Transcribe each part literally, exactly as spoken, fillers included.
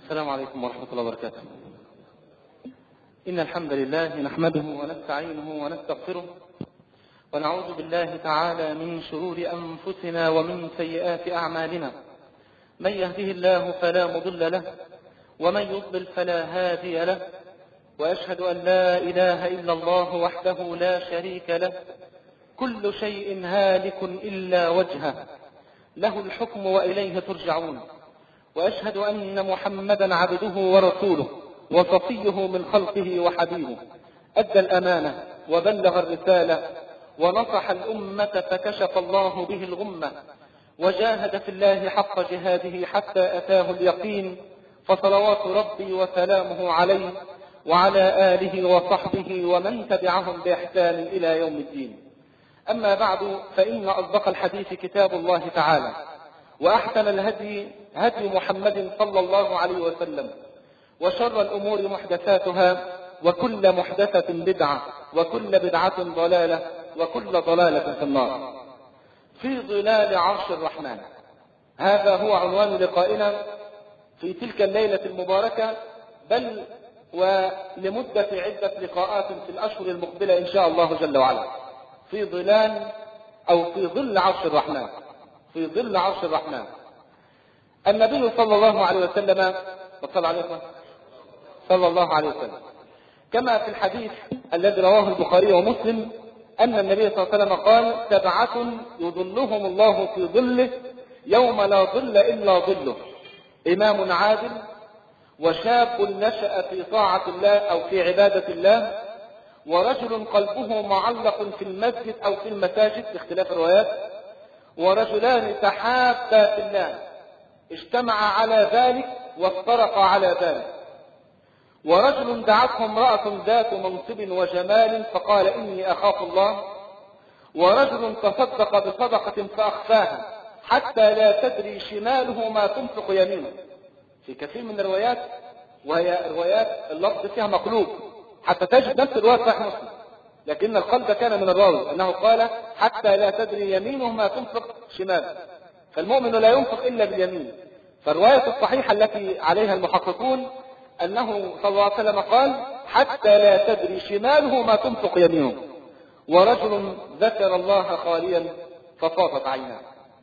السلام عليكم ورحمة الله وبركاته. إن الحمد لله نحمده ونستعينه ونستغفره ونعوذ بالله تعالى من شرور أنفسنا ومن سيئات أعمالنا. من يهده الله فلا مضل له ومن يضلل فلا هادي له، وأشهد أن لا إله إلا الله وحده لا شريك له، كل شيء هالك إلا وجهه، له الحكم وإليه ترجعون. وأشهد أن محمدا عبده ورسوله وصفيه من خلقه وحبيبه، أدى الأمانة وبلغ الرسالة ونصح الأمة فكشف الله به الغمة، وجاهد في الله حق جهاده حتى أتاه اليقين، فصلوات ربي وسلامه عليه وعلى آله وصحبه ومن تبعهم بإحسان إلى يوم الدين. أما بعد، فإن أصدق الحديث كتاب الله تعالى، وأحسن الهدي هدي محمد صلى الله عليه وسلم، وشر الأمور محدثاتها، وكل محدثة بدعة، وكل بدعة ضلالة، وكل ضلالة في النار. في ظلال عرش الرحمن، هذا هو عنوان لقائنا في تلك الليلة المباركة، بل ولمدة عدة لقاءات في الأشهر المقبلة إن شاء الله جل وعلا. في ظلال أو في ظل عرش الرحمن، في ظل عرش الرحمن. النبي صلى الله عليه وسلم وصلى عليه صلى الله عليه وسلم كما في الحديث الذي رواه البخاري ومسلم أن النبي صلى الله عليه وسلم قال: سبعة يظلهم الله في ظله يوم لا ظل إلا ظله، إمام عادل، وشاب نشأ في طاعة الله أو في عبادة الله، ورجل قلبه معلق في المسجد أو في المساجد باختلاف الروايات، ورجلان تحابا في الله اجتمعا على ذلك وافترقا على ذلك، ورجل دعته امرأة ذات منصب وجمال فقال: إني أخاف الله، ورجل تصدق بصدقة فأخفاها حتى لا تدري شماله ما تنفق يمينه. في كثير من الروايات، وهي روايات اللفظ فيها مقلوب، حتى تجد نفس الرواية صحيح مسلم، لكن القلب كان من الراوي أنه قال: حتى لا تدري يمينه ما تنفق شماله، فالمؤمن لا ينفق إلا باليمين. فالرواية الصحيحة التي عليها المحققون أنه صلى الله عليه وسلم قال: حتى لا تدري شماله ما تنفق يمينه، ورجل ذكر الله خاليا فصافت عيناه.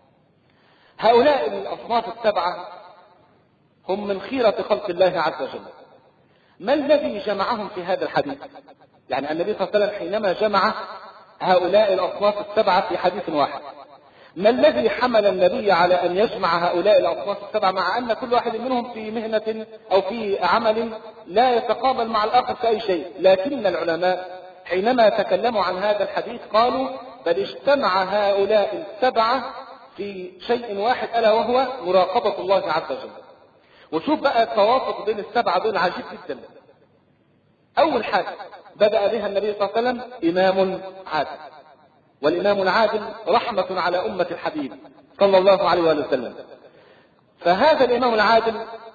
هؤلاء الأصناف السبعة هم من خيرة خلق الله عز وجل. ما الذي جمعهم في هذا الحديث؟ يعني النبي صلى الله عليه وسلم حينما جمع هؤلاء الأصناف السبعة في حديث واحد، ما الذي حمل النبي على أن يجمع هؤلاء الأصناف السبعة، مع أن كل واحد منهم في مهنة أو في عمل لا يتقابل مع الآخر في أي شيء؟ لكن العلماء حينما تكلموا عن هذا الحديث قالوا: بل اجتمع هؤلاء السبعة في شيء واحد، ألا وهو مراقبة الله عز وجل. وشوف بقى التوافق بين السبعة دول عجيب جدا. أول حاجة بدأ بها النبي صلى الله عليه وسلم: إمام عادل، والإمام العادل رحمة على أمة الحبيب صلى الله عليه وسلم. فهذا الإمام العادل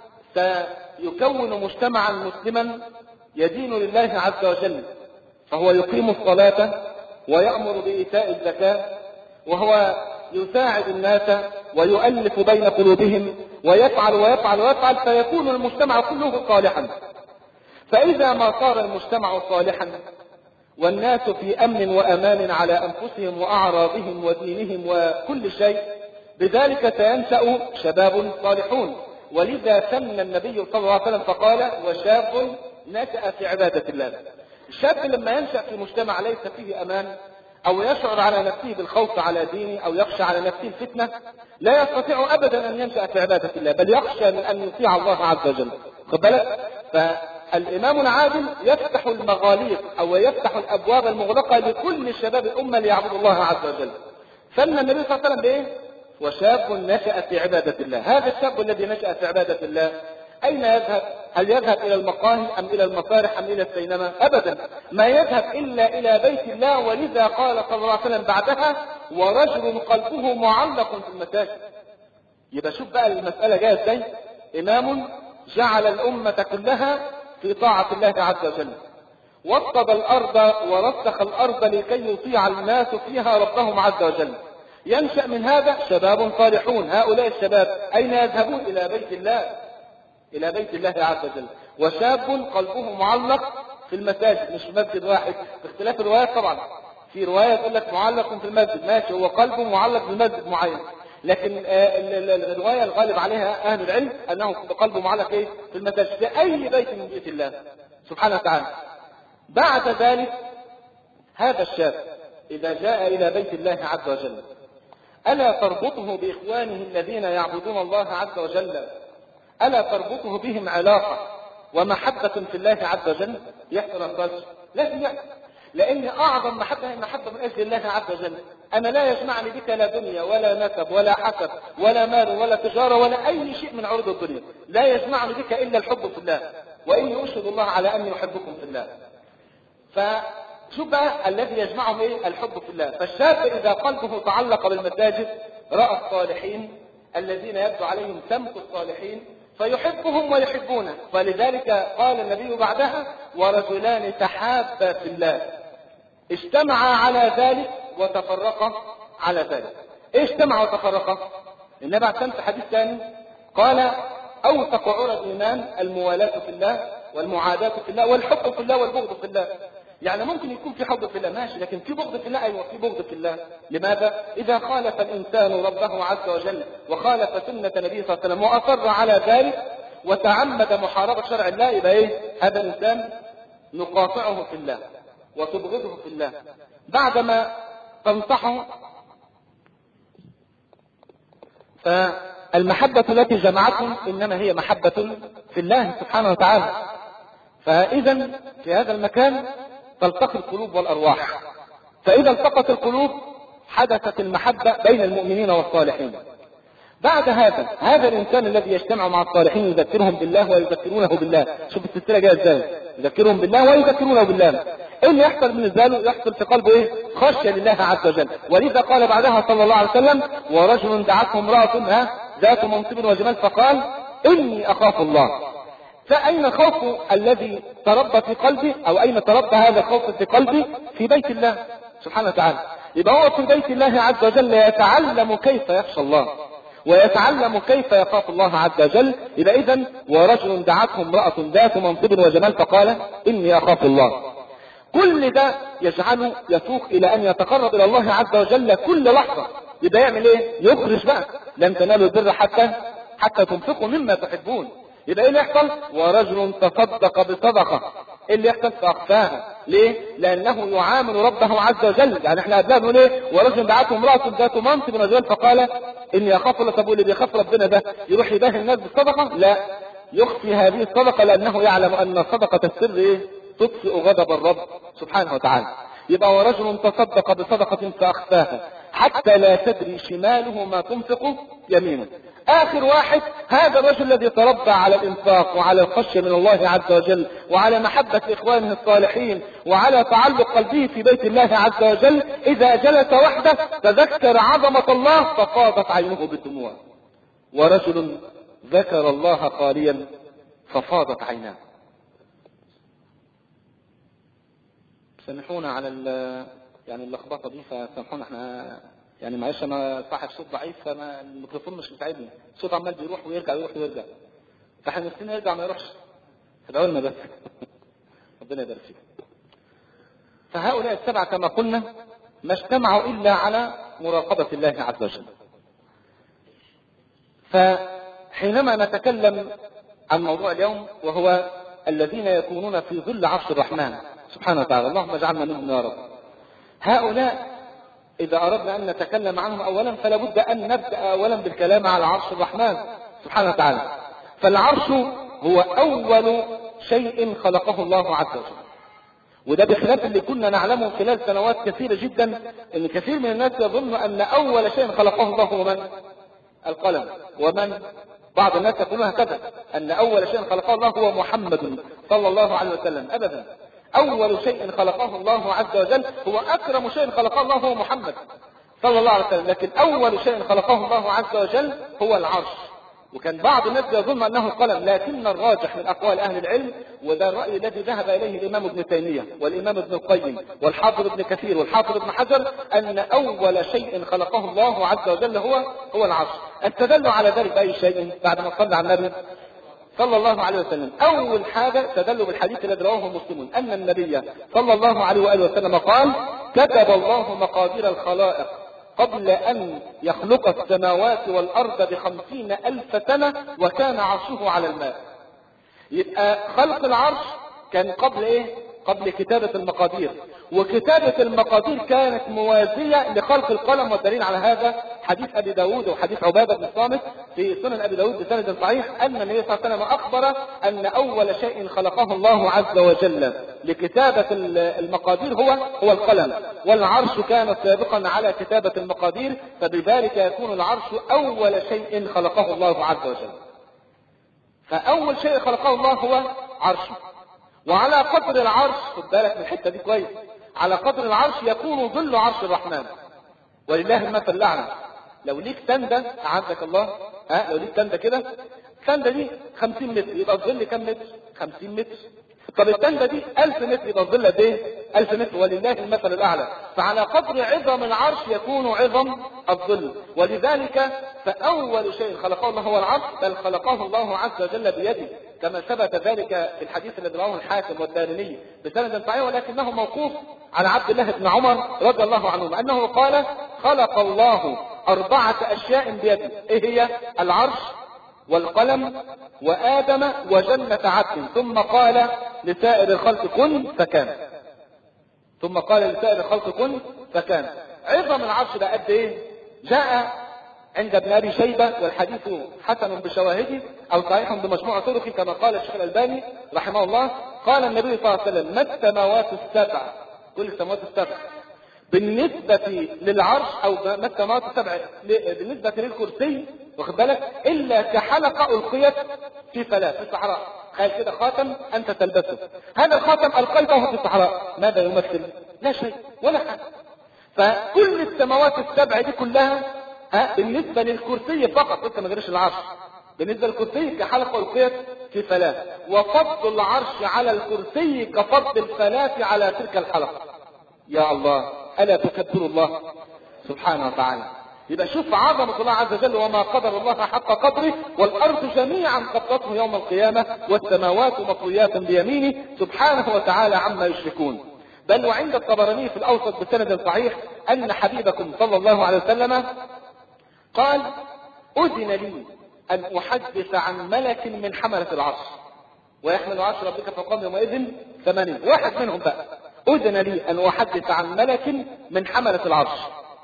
سيكون مجتمعا مسلما يدين لله عز وجل، فهو يقيم الصلاة ويأمر بإيتاء الزكاة، وهو يساعد الناس ويؤلف بين قلوبهم، ويفعل ويفعل ويفعل، فيكون المجتمع كله صالحا. فإذا ما صار المجتمع صالحا والناس في أمن وأمان على أنفسهم وأعراضهم ودينهم وكل شيء، بذلك سينشأ شباب صالحون. ولذا ثنى النبي صلى الله عليه وسلم فقال: وشاب نشأ في عبادة الله. الشاب لما ينشأ في مجتمع ليس فيه أمان، أو يشعر على نفسه بالخوف على دينه، أو يخشى على نفسه الفتنة، لا يستطيع أبدا أن ينشأ في عبادة الله، بل يخشى من أن يطيع الله عز وجل. خد بالك؟ فالإمام العادل يفتح المغاليق أو يفتح الأبواب المغلقة لكل شباب الأمة ليعبدوا الله عز وجل. فإن النبي صلى الله عليه وسلم بإيه؟ وشاب نشأ في عبادة الله. هذا الشاب الذي نشأ في عبادة الله أين يذهب؟ هل يذهب إلى المقاهي أم إلى المسارح أم إلى السينما؟ أبدا، ما يذهب إلا إلى بيت الله. ولذا قال صلى الله عليه وسلم بعدها: ورجل قلبه معلق في المساجد. يبقى شوف بقى المسألة جاية ازاي. إمام جعل الأمة كلها في طاعة الله عز وجل، وطب الأرض ورسخ الأرض لكي يطيع الناس فيها ربهم عز وجل. ينشأ من هذا شباب صالحون. هؤلاء الشباب أين يذهبون؟ إلى بيت الله. إلى بيت الله عز وجل، وشاب قلبه معلق في المساجد، مش في مسجد واحد، باختلاف الروايات طبعا. في رواية تقول لك معلق في المسجد، ماشي، هو قلبه معلق في مسجد معين، لكن الرواية الغالب عليها أهل العلم أنه قلبه معلق إيه؟ في المساجد، في أي بيت من بيوت الله سبحانه وتعالى. بعد ذلك هذا الشاب إذا جاء إلى بيت الله عز وجل، ألا تربطه بإخوانه الذين يعبدون الله عز وجل؟ ألا تربطه بهم علاقة ومحبة في الله عز وجل؟ يحصل الرجل لازم يحصل، لأن أعظم محبة هي محبة من أجل الله عز وجل. أنا لا يجمعني بك لا دنيا ولا نسب ولا حسب ولا مال ولا تجارة ولا أي شيء من عروض الدنيا، لا يجمعني بك إلا الحب في الله، وإني أشهد الله على أني أحبكم في الله. فشوف بقى الذي يجمعهم إيه؟ الحب في الله. فالشاب إذا قلبه تعلق بالمساجد رأى الصالحين الذين يبدو عليهم سمت الصالحين فيحبهم ويحبونه. فلذلك قال النبي بعدها: ورجلان تحابا في الله اجتمعا على ذلك وتفرقا على ذلك. ايش اجتمعا وتفرقا؟ النبي عليه في حديث ثاني قال: اوثق عرى الايمان الموالاة في الله والمعاداة في الله والحب في الله والبغض في الله. يعني ممكن يكون في حب في الله ماشي، لكن في بغض في الله، ايوه في بغض في الله. لماذا؟ اذا خالف الانسان ربه عز وجل وخالف سنة النبي صلى الله عليه وسلم واصر على ذلك وتعمد محاربة شرع الله، يبقى ايه؟ هذا الانسان نقاطعه في الله وتبغضه في الله. بعدما تنصحه، فالمحبة التي جمعتهم انما هي محبة في الله سبحانه وتعالى. فاذا في هذا المكان تلتقي القلوب والارواح، فاذا التقت القلوب حدثت المحبة بين المؤمنين والصالحين. بعد هذا هذا الانسان الذي يجتمع مع الصالحين يذكرهم بالله ويذكرونه بالله. شوف السلسله جايه ازاي، يذكرهم بالله ويذكرونه بالله. ايه اللي يحصل بالنسبه له؟ يحصل في قلبه ايه؟ خشيه لله عز وجل. ولذا قال بعدها صلى الله عليه وسلم: ورجل دعته امراه ها ذات منصب وجمال فقال: اني اخاف الله. فاين الخوف الذي تربى في قلبي، او اين تربى هذا الخوف في قلبي؟ في بيت الله سبحانه وتعالى. يبقى هو في بيت الله عز وجل يتعلم كيف يخشى الله ويتعلم كيف يخاف الله عز وجل. يبقى اذا ورجل دعته امرأة ذات منصب وجمال فقال: اني اخاف الله. كل ده يجعله يسوق الى ان يتقرب الى الله عز وجل كل لحظة. يبقى يعمل ايه؟ يخرج بقى: لن تنالوا البر حتى حتى تنفقوا مما تحبون. يبقى ايه اللي يحصل؟ ورجل تصدق بصدقة. ايه اللي يحصل؟ فاخفاها. ليه؟ لانه يعامل ربه عز وجل. يعني احنا قبلها بنقول ايه؟ ورجل دعته امرأة ذات منصب وجمال فقال: اني اخاف الله. طب اللي بيخاف ربنا ده يروح يباهي الناس بالصدقة؟ لا، يخفي هذه الصدقة لانه يعلم ان صدقة السر ايه؟ تطفئ غضب الرب سبحانه وتعالى. يبقى ورجل تصدق بصدقة فاخفاها حتى لا تدري شماله ما تنفق يمينه. اخر واحد هذا الرجل الذي تربى على الانفاق وعلى الخشية من الله عز وجل وعلى محبة اخوانه الصالحين وعلى تعلق قلبه في بيت الله عز وجل، اذا جلس وحده تذكر عظمة الله ففاضت عينه بالدموع. ورجل ذكر الله خاليا ففاضت عيناه. سامحونا على يعني اللخبطه دي، فسامحونا احنا يعني معلش انا صاحب صوت ضعيف فما الميكروفون مش مساعدني، الصوت عمال بيروح ويرجع يروح ويرجع، فاحنا نفسنا يرجع ما يروحش، ادعوا لنا بس. ربنا يبارك فيك. فهؤلاء السبعه كما قلنا ما اجتمعوا الا على مراقبه الله عز وجل. فحينما نتكلم عن موضوع اليوم وهو الذين يكونون في ظل عرش الرحمن سبحانه وتعالى، اللهم اجعلنا منهم يا رب. هؤلاء إذا أردنا أن نتكلم عنهم أولا فلا بد أن نبدأ أولا بالكلام على عرش الرحمن سبحانه وتعالى. فالعرش هو أول شيء خلقه الله عز وجل، وده بخلاف اللي كنا نعلمه خلال سنوات كثيرة جدا، أن كثير من الناس يظن أن أول شيء خلقه الله هو من؟ القلم. ومن بعض الناس يقولون هكذا أن أول شيء خلقه الله هو محمد صلى الله عليه وسلم. أبدا، أول شيء خلقه الله عز وجل هو أكرم شيء خلقه الله هو محمد صلى الله عليه وسلم، لكن أول شيء خلقه الله عز وجل هو العرش. وكان بعض الناس يظن أنه القلم، لكن الراجح من أقوال أهل العلم، وده الرأي الذي ذهب إليه الإمام ابن تيمية والإمام ابن القيم والحافظ ابن كثير والحافظ ابن حجر، أن أول شيء خلقه الله عز وجل هو هو العرش. استدلوا على ذلك بأي شيء بعد ما صلى على النبي صلى الله عليه وسلم أول حاجة تدل بالحديث الذي رواه مسلم أن النبي صلى الله عليه وآله وسلم قال: كتب الله مقادير الخلائق قبل أن يخلق السماوات والأرض بخمسين ألف سنة وكان عرشه على الماء. يبقى خلق العرش كان قبل إيه؟ قبل كتابة المقادير، وكتابة المقادير كانت موازية لخلق القلم. والدليل على هذا حديث أبي داود وحديث عبادة بن الصامت في سنن أبي داود بسند صحيح أن النبي صلى الله عليه وسلم أخبر أن أول شيء خلقه الله عز وجل لكتابة المقادير هو هو القلم، والعرش كان سابقا على كتابة المقادير، فبذلك يكون العرش أول شيء خلقه الله عز وجل. فأول شيء خلقه الله هو عرشه، وعلى قدر العرش، خد بالك من الحته دي كويس، على قدر العرش يكون ظل عرش الرحمن، ولله المثل الاعلى. لو ليك تندة اعزك الله، ها لو ليك تندة كده، التندة دي خمسين متر، يبقى الظل كم متر؟ خمسين متر. طب التندة دي ألف متر، يبقى الظل قد ايه؟ ألف متر، ولله المثل الاعلى. فعلى قدر عظم العرش يكون عظم الظل، ولذلك فاول شيء خلقه الله هو العرش، بل خلقه الله عز وجل بيده، كما ثبت ذلك في الحديث الذي رواه الحاكم والدارمي بسند صحيح، ولكنه موقوف على عبد الله بن عمر رضي الله عنهما انه قال: خلق الله أربعة أشياء بيده. إيه هي؟ العرش والقلم وآدم وجنة عدن، ثم قال لسائر الخلق كن فكان. ثم قال لسائر الخلق كن فكان. عظم العرش ده قد إيه؟ جاء عند ابن أبي شيبة والحديث حسن بشواهده أو صحيح بمجموع طرقه كما قال الشيخ الألباني رحمه الله. قال النبي صلى الله عليه وسلم: ما السماوات السبع، كل السماوات السبع بالنسبة للعرش، أو ما السماوات السبع بالنسبة للكرسي، واخد بالك، إلا كحلقة ألقيت في فلاة في الصحراء. قال كده خاتم أنت تلبسه، هذا الخاتم ألقيته في الصحراء، ماذا يمثل؟ لا شيء ولا حاجة. فكل السماوات السبع دي كلها ها بالنسبة للكرسي فقط، قلت ما غيرش العرش، بالنسبة للكرسي كحلقة ألقيت في فلاة، وفضل العرش على الكرسي كفضل الفلاة على تلك الحلقة. يا الله، ألا تكبر الله سبحانه وتعالى. يبقى شوف عظمة الله عز وجل: وما قدر الله حق قدره، والأرض جميعا قبضته يوم القيامة والسماوات مطويات بيمينه سبحانه وتعالى عما يشركون. بل وعند الطبراني في الأوسط بسند صحيح أن حبيبكم صلى الله عليه وسلم قال: أذن لي أن أحدث عن ملك من حملة العرش، ويحمل عرش ربك فوقهم يومئذ ثمانين، واحد منهم بقى. أذن لي أن أحدث عن ملك من حملة العرش،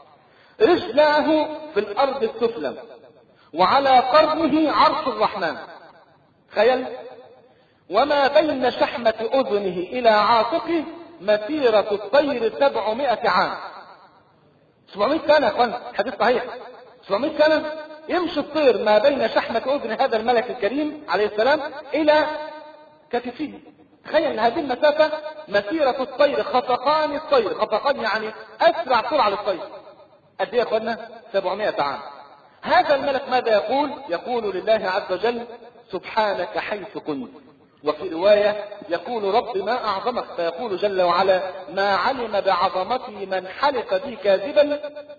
رجلاه في الأرض السفلى، وعلى قرنه عرش الرحمن. تخيل، وما بين شحمة أذنه إلى عاتقه مسيرة الطير سبعمائة عام. سبعمائة سنة يا اخوان، حديث صحيح. سبعمائة سنة يمشي الطير ما بين شحمة أذن هذا الملك الكريم عليه السلام إلى كتفه. تخيل هذه المسافة، مسيرة الطير، خفقان الطير، خفقان يعني أسرع سرعة للطير. قد ايه يا اخوانا؟ سبعمائة عام. هذا الملك ماذا يقول؟ يقول لله عز وجل: سبحانك حيث كنت. وفي رواية يقول: رب ما أعظمك، فيقول جل وعلا: ما علم بعظمتي من حلف بي كاذبا،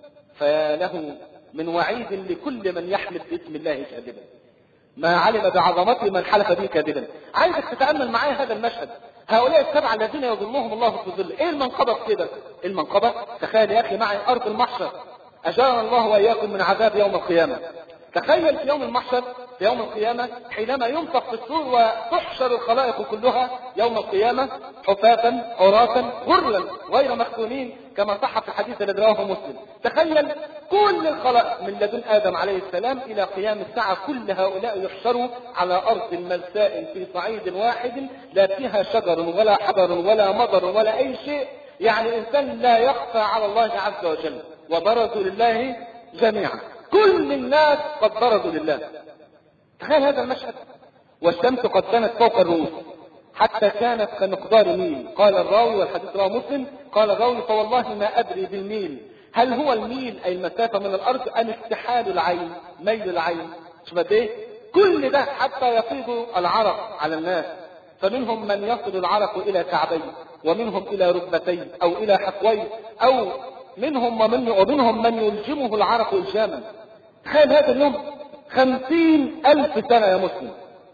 فله من وعيد لكل من يحلف باسم الله كاذبا. ما علم بعظمتي من حلف بي كاذبا. عايزك تتأمل معايا هذا المشهد، هؤلاء السبعة الذين يظلهم الله في الظل. ايه المنقبة كده؟ المنقبة، تخيل يا اخي معي ارض المحشر، اجارنا الله واياكم من عذاب يوم القيامة. تخيل في يوم المحشر، في يوم القيامة، حينما ينفخ في الصور وتحشر الخلائق كلها يوم القيامة حفاة عراة غرلا غير مختونين، كما صح في الحديث الذي رواه مسلم. تخيل كل الخلائق من لدن آدم عليه السلام إلى قيام الساعة، كل هؤلاء يحشروا على أرض ملساء في صعيد واحد، لا فيها شجر ولا حجر ولا مطر ولا أي شيء، يعني إنسان لا يخفى على الله عز وجل. وبرزوا لله جميعا، كل الناس قد برزوا لله. تخيل هذا المشهد. والشمس قد كانت فوق الرؤوس حتى كانت كمقدار ميل. قال الراوي، والحديث رواه مسلم، قال الراوي: فوالله ما أدري بالميل، هل هو الميل أي المسافة من الأرض أم استحال العين، ميل العين؟ شوف قد إيه كل ده حتى يفيض العرق على الناس، فمنهم من يصل العرق إلى كعبيه، ومنهم إلى ركبتيه أو إلى حقويه، أو منهم ومن ومنهم من يلجمه العرق إلجاما. تخيل هذا اليوم خمسين ألف سنة يا مسلم،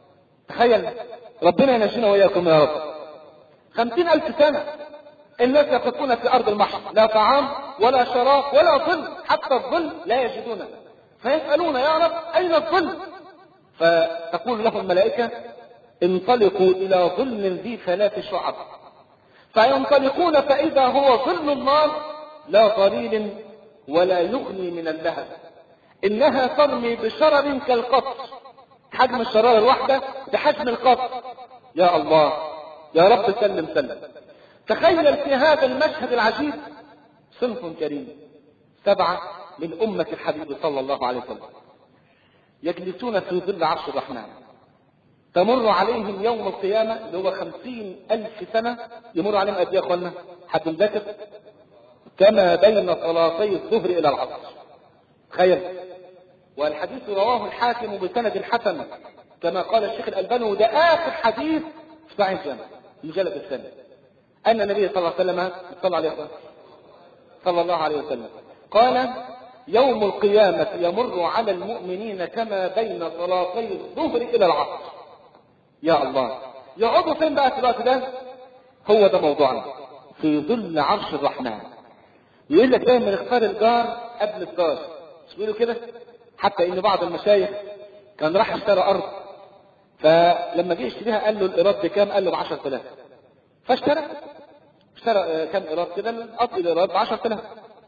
تخيل، ربنا ينجينا وإياكم يا رب. خمسين ألف سنة الناس يقفون في أرض المحشر، لا طعام ولا شراب ولا ظل، حتى الظل لا يجدونه، فيسألون يا رب أين الظل؟ فتقول لهم الملائكة انطلقوا إلى ظل ذي ثلاث شعب، فينطلقون فإذا هو ظل النار لا ظليل ولا يغني من اللهب، إنها ترمي بشرر كالقطر، حجم الشرارة الواحدة بحجم القطر. يا الله يا رب سلم سلم. تخيل في هذا المشهد العجيب صنف كريم، سبعة من أمة الحبيب صلى الله عليه وسلم يجلسون في ظل عرش الرحمن، تمر عليهم يوم القيامة اللي هو خمسين ألف سنة، يمر عليهم قد ايه يا اخوانا؟ حد مذاكر؟ كما بين صلاتي الظهر إلى العصر. تخيل. والحديث رواه الحاكم بسند حسن كما قال الشيخ الألباني، وده آخر حديث في صحيح الجامع المجلد الثاني، أن النبي صلى الله عليه وسلم صلى عليه وسلم صلى الله عليه وسلم قال يوم القيامة يمر على المؤمنين كما بين صلاتي الظهر إلى العصر. يا الله، يقعدوا فين بقى في الوقت ده؟ هو ده موضوعنا، في ظل عرش الرحمن. يقول لك دايما اختار الجار قبل الدار، مش بيقولوا كده؟ حتى ان بعض المشايخ كان راح اشترى ارض، فلما جه يشتريها قال له الايراد بكام؟ قال له ب عشرة آلاف. فاشترى اشترى كام ايراد كده؟ قطع الايراد ب عشرة آلاف.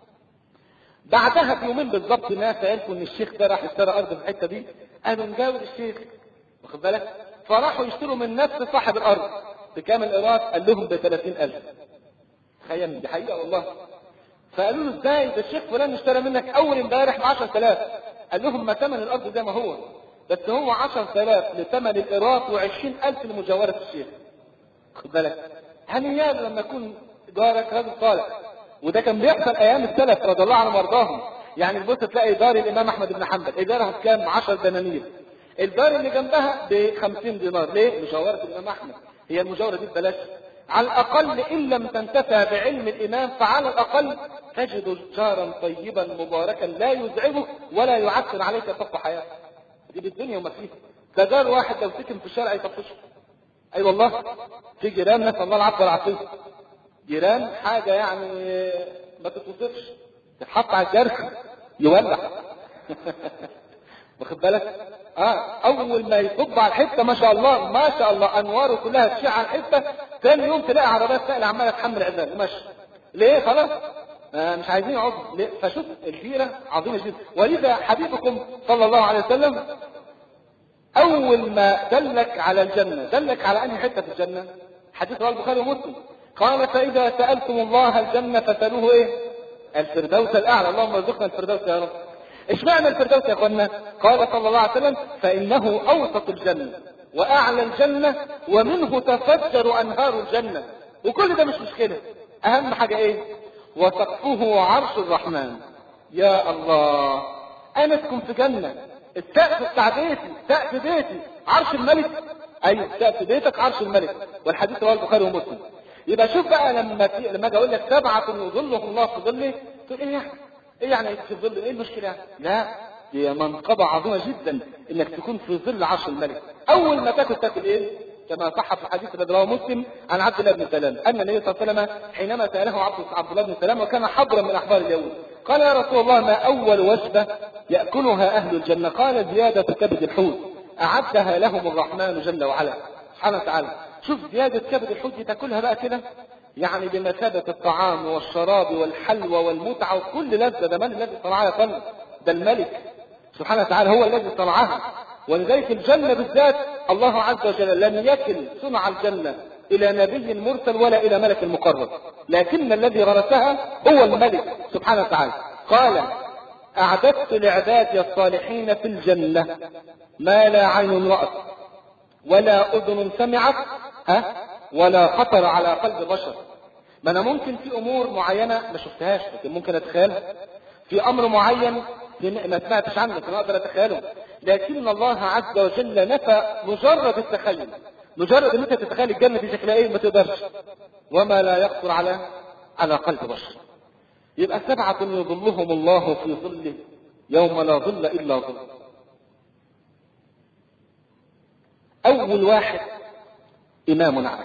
بعدها بيومين بالظبط ناس عرفوا ان الشيخ ده راح اشترى ارض في الحته دي، قالوا نجاور الشيخ، واخد بالك؟ فراحوا يشتروا من نفس صاحب الارض. بكام الايراد؟ قال لهم ب ثلاثين ألف. تخيل، دي حقيقه والله. فقالوا له ازاي ده الشيخ فلان اشترى منك اول امبارح ب عشرة آلاف؟ قال لهم ما ثمن الارض زي ما هو، بس هو عشرة آلاف لثمن الايراد وعشرين ألف لمجاوره الشيخ. خد بالك، هنيان لما يكون جارك راجل صالح. وده كان بيحصل ايام السلف رضي الله عنهم وارضاهم. يعني تبص تلاقي دار الامام احمد بن حنبل ايجارها بكام؟ عشرة دنانير. الدار اللي جنبها ب خمسين دينار. ليه؟ مجاوره الامام احمد. هي المجاوره دي ببلاش. على الاقل ان لم تنتفع بعلم الامام فعلى الاقل تجد جارا طيبا مباركا لا يزعجك ولا يعكر عليك طف حياتك. دي بالدنيا وما فيها. ده جار واحد لو سكن في الشارع يطفشه. اي أيوة والله، في جيران نسال الله العفو والعافيه، جيران حاجه يعني ما تتوصفش، تتحط على الجرح يولع. واخد بالك؟ اه اول ما يصب على الحته ما شاء الله ما شاء الله انواره كلها تشع على الحته، ثاني يوم تلاقي عربيات سائله عماله تحمل عزال وماشي. ليه؟ خلاص آه مش عايزين يقعدوا. فشوف الجيره عظيمه جدا. ولذا حبيبكم صلى الله عليه وسلم اول ما دلك على الجنه دلك على انهي حته في الجنه؟ حديث رواه البخاري ومسلم، قال فاذا سالتم الله الجنه فسالوه ايه؟ الفردوس الاعلى. اللهم ارزقنا الفردوس يا رب. اشمعنى الفردوس يا اخوانا؟ قال صلى الله عليه وسلم فانه اوسط الجنه واعلى الجنه ومنه تفجر انهار الجنه. وكل ده مش مشكله، اهم حاجه ايه؟ وسقفه عرش الرحمن. يا الله، انا اسكن في جنه، السقف بتاع بيتي سقف بيتي عرش الملك. ايوه سقف بيتك عرش الملك. والحديث رواه البخاري ومسلم. يبقى شوف بقى لما لما اجي اقول لك سبعه يظلهم الله في ظله، تقول ايه يعني؟ ايه يعني في ظل؟ ايه المشكله يعني؟ لا، دي منقبه عظيمه جدا انك تكون في ظل عرش الملك. اول ما تاكل تاكل ايه؟ كما صح في الحديث الذي رواه مسلم عن عبد الله بن سلام ان النبي صلى الله عليه وسلم حينما ساله عبد عبد الله بن سلام وكان حبرا من احبار اليهود، قال يا رسول الله ما اول وجبه ياكلها اهل الجنه؟ قال زياده كبد الحوت اعدها لهم الرحمن جل وعلا سبحانه وتعالى. شوف زياده كبد الحوت دي تاكلها بقى كده يعني بمثابه الطعام والشراب والحلوى والمتعه وكل لذه. ده من الذي صنعها يا فندم؟ ده الملك سبحانه وتعالى هو الذي صنعها. ولذلك الجنه بالذات الله عز وجل لم يكل صنع الجنه الى نبي مرسل ولا الى ملك مقرب، لكن الذي غرسها هو الملك سبحانه وتعالى. قال اعددت لعبادي الصالحين في الجنه ما لا عين رأت ولا اذن سمعت ها ولا خطر على قلب بشر. ما انا ممكن في امور معينه ما شفتهاش لكن ممكن اتخيلها، في امر معين ما سمعتش عنه لكن اقدر اتخيله، لكن الله عز وجل نفى مجرد التخيل. مجرد ان انت تتخيل الجنه دي شكلها ايه ما تقدرش، وما لا يخطر على على قلب بشر. يبقى سبعه يظلهم الله في ظله يوم لا ظل الا ظله. أول واحد إمام عادل.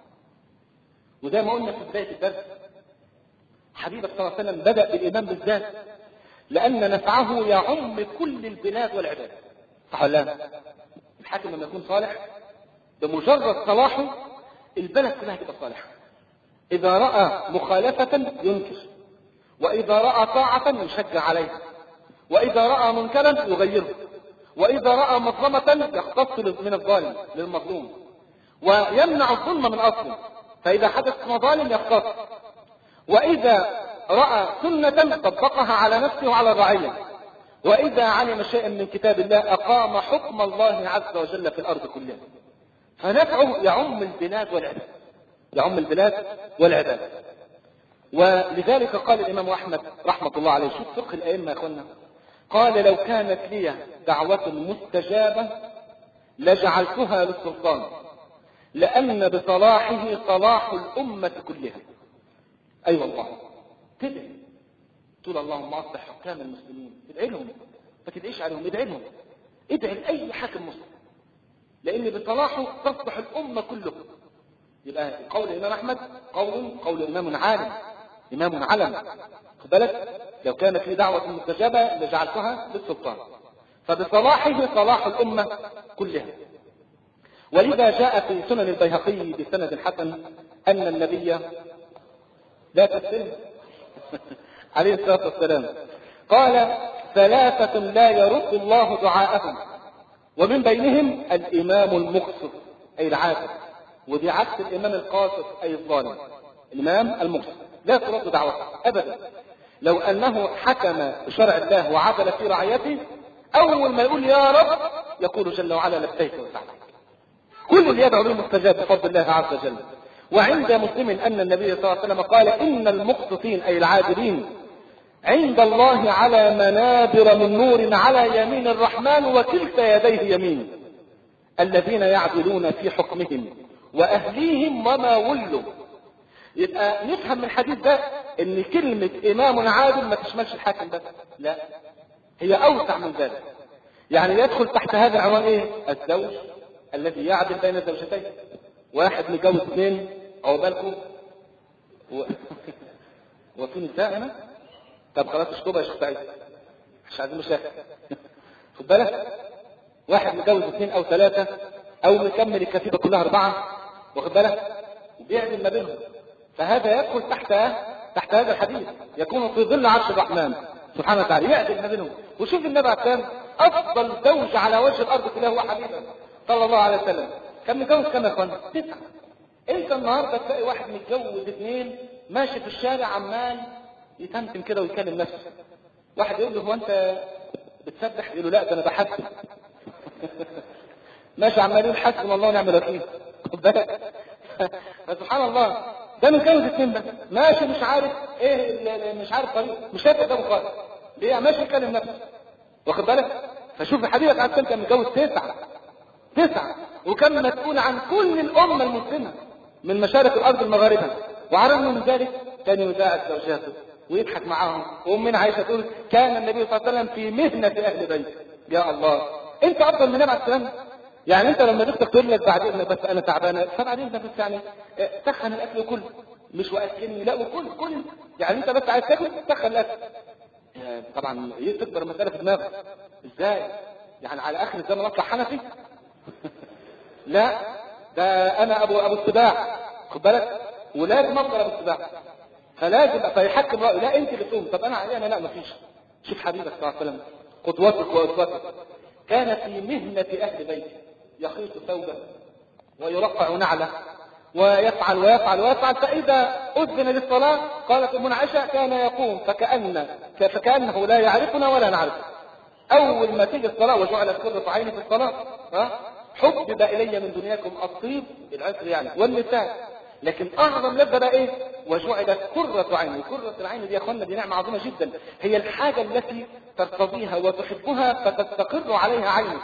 وزي ما قلنا في بداية الدرس حبيبك صلى الله عليه وسلم بدأ بالإمام بالذات لأن نفعه يعم كل البلاد والعباد. صح ولا لا؟ الحاكم لما يكون صالح بمجرد صلاحه البلد كلها تبقى صالحة. إذا رأى مخالفة ينكر، وإذا رأى طاعة يشجع عليها، وإذا رأى منكرا يغيره، وإذا رأى مظلمة يختص من الظالم للمظلوم ويمنع الظلم من أصله، فإذا حدث مظالم يختص، وإذا رأى سنة طبقها على نفسه وعلى الرعية، وإذا علم شيئا من كتاب الله أقام حكم الله عز وجل في الأرض كلها. فنفعه يعم البلاد والعباد، يعم البلاد والعباد. ولذلك قال الإمام أحمد رحمة الله عليه، شوف فقه الأئمة يا أخوانا، قال لو كانت لي دعوة مستجابة لجعلتها للسلطان لأن بصلاحه صلاح الأمة كلها. أي أيوة والله تدعي تقول اللهم أصلح حكام المسلمين، ادعي لهم، ما تدعيش عليهم، ادعي لهم، ادعي لأي حاكم مسلم لأن بصلاحه تصلح الأمة كلها. يبقى قول الإمام أحمد قول قول إمام عالم، إمام علم، خد بالك، لو كانت لي دعوة مستجابة لجعلتها للسلطان، فبصلاحه صلاح الأمة كلها. ولذا جاء في سنن البيهقي بسند حسن أن النبي لا تسلم عليه الصلاة والسلام قال ثلاثة لا يرد الله دعاءهم ومن بينهم الإمام المقسط أي العادل، ودي عكس الإمام القاسط أي الظالم. الإمام المقسط لا ترد دعوته أبدا، لو أنه حكم بشرع الله وعدل في رعيته أول ما يقول يا رب يقول جل وعلا لبيك وسعديك. كل اللي يدعو له مستجاب بفضل الله عز وجل. وعند مسلم أن النبي صلى الله عليه وسلم قال إن المقسطين أي العادلين عند الله على منابر من نور على يمين الرحمن وكلتا يديه يمين، الذين يعدلون في حكمهم وأهليهم وما ولوا. يبقى نفهم من الحديث ده ان كلمة إمام عادل ما تشملش الحاكم بس، لا هي أوسع من ذلك. يعني يدخل تحت هذا العنوان ايه؟ الزوج الذي يعدل بين الزوجتين. واحد متجوز اثنين عقبالكم و... وفي نساء هنا، طب خلاص اشطبها يا شيخ سعيد مش عايزين مشاكل خد بالك، واحد متجوز اثنين او ثلاثة او مكمل الكتيبة كلها اربعة واخد بالك وبيعدل ما بينهم، فهذا يدخل تحت تحت هذا الحديث، يكون في ظل عرش الرحمن سبحانه وتعالى يعدل ما بينهم. وشوف النبي عليه السلام افضل زوج على وجه الارض كلها هو حبيبه صلى الله عليه وسلم، كان متجوز كم يا اخوان؟ تسعة. انت النهارده تلاقي واحد متجوز اثنين ماشي في الشارع عمال يتمتم كده ويكلم نفسه، واحد يقول له هو انت بتسبح؟ يقول له لا ده انا بحسب ماشي عمال يقول حسبنا الله ونعم الوكيل خد بالك فسبحان الله ده متجوز اثنين بس ماشي مش عارف ايه مش عارف طريق مش شايف قدامه خالص ليه ماشي يكلم نفسه واخد بالك. فشوف حبيبك على السلام كان متجوز تسعة تسعة وكان مسؤول عن كل الأمة المسلمة من مشارق الأرض المغاربة، وعلى من ذلك كان يداعب زوجاته ويضحك معاهم. وأمنا عائشة تقول كان النبي صلى الله عليه وسلم في مهنة أهل بيته. يا الله أنت أفضل من النبي عليه السلام. يعني أنت لما تختك تقول لك بعد إذنك بس أنا تعبانة فبعدين بس يعني سخن الأكل وكل مش وأكلني لا وكل كل يعني أنت بس عايز تاكل تسخن الأكل. طبعا تكبر المسألة في دماغك إزاي؟ يعني على آخر الزمن أطلع حنفي لا ده انا ابو ابو السباع خد بالك ولازم افضل ابو السباع فلازم فيحكم رايه لا انت اللي تقوم طب انا علي انا لا مفيش. شوف حبيبك صلى الله عليه وسلم قدوتك واسوتك كان في مهنة اهل بيته يخيط ثوبه ويرقع نعله ويفعل ويفعل ويفعل فاذا اذن للصلاه قالت ام عائشه كان يقوم فكأن فكأنه لا يعرفنا ولا نعرفه. اول ما تيجي الصلاه وجعلت قرة عيني في الصلاه ها حبب الي من دنياكم الطيب العطر يعني والنساء، لكن اعظم لذة بقى ايه؟ وجعلت قرة عيني. قرة العين دي يا اخوانا دي نعمة عظيمة جدا، هي الحاجة التي ترتضيها وتحبها فتستقر عليها عينك.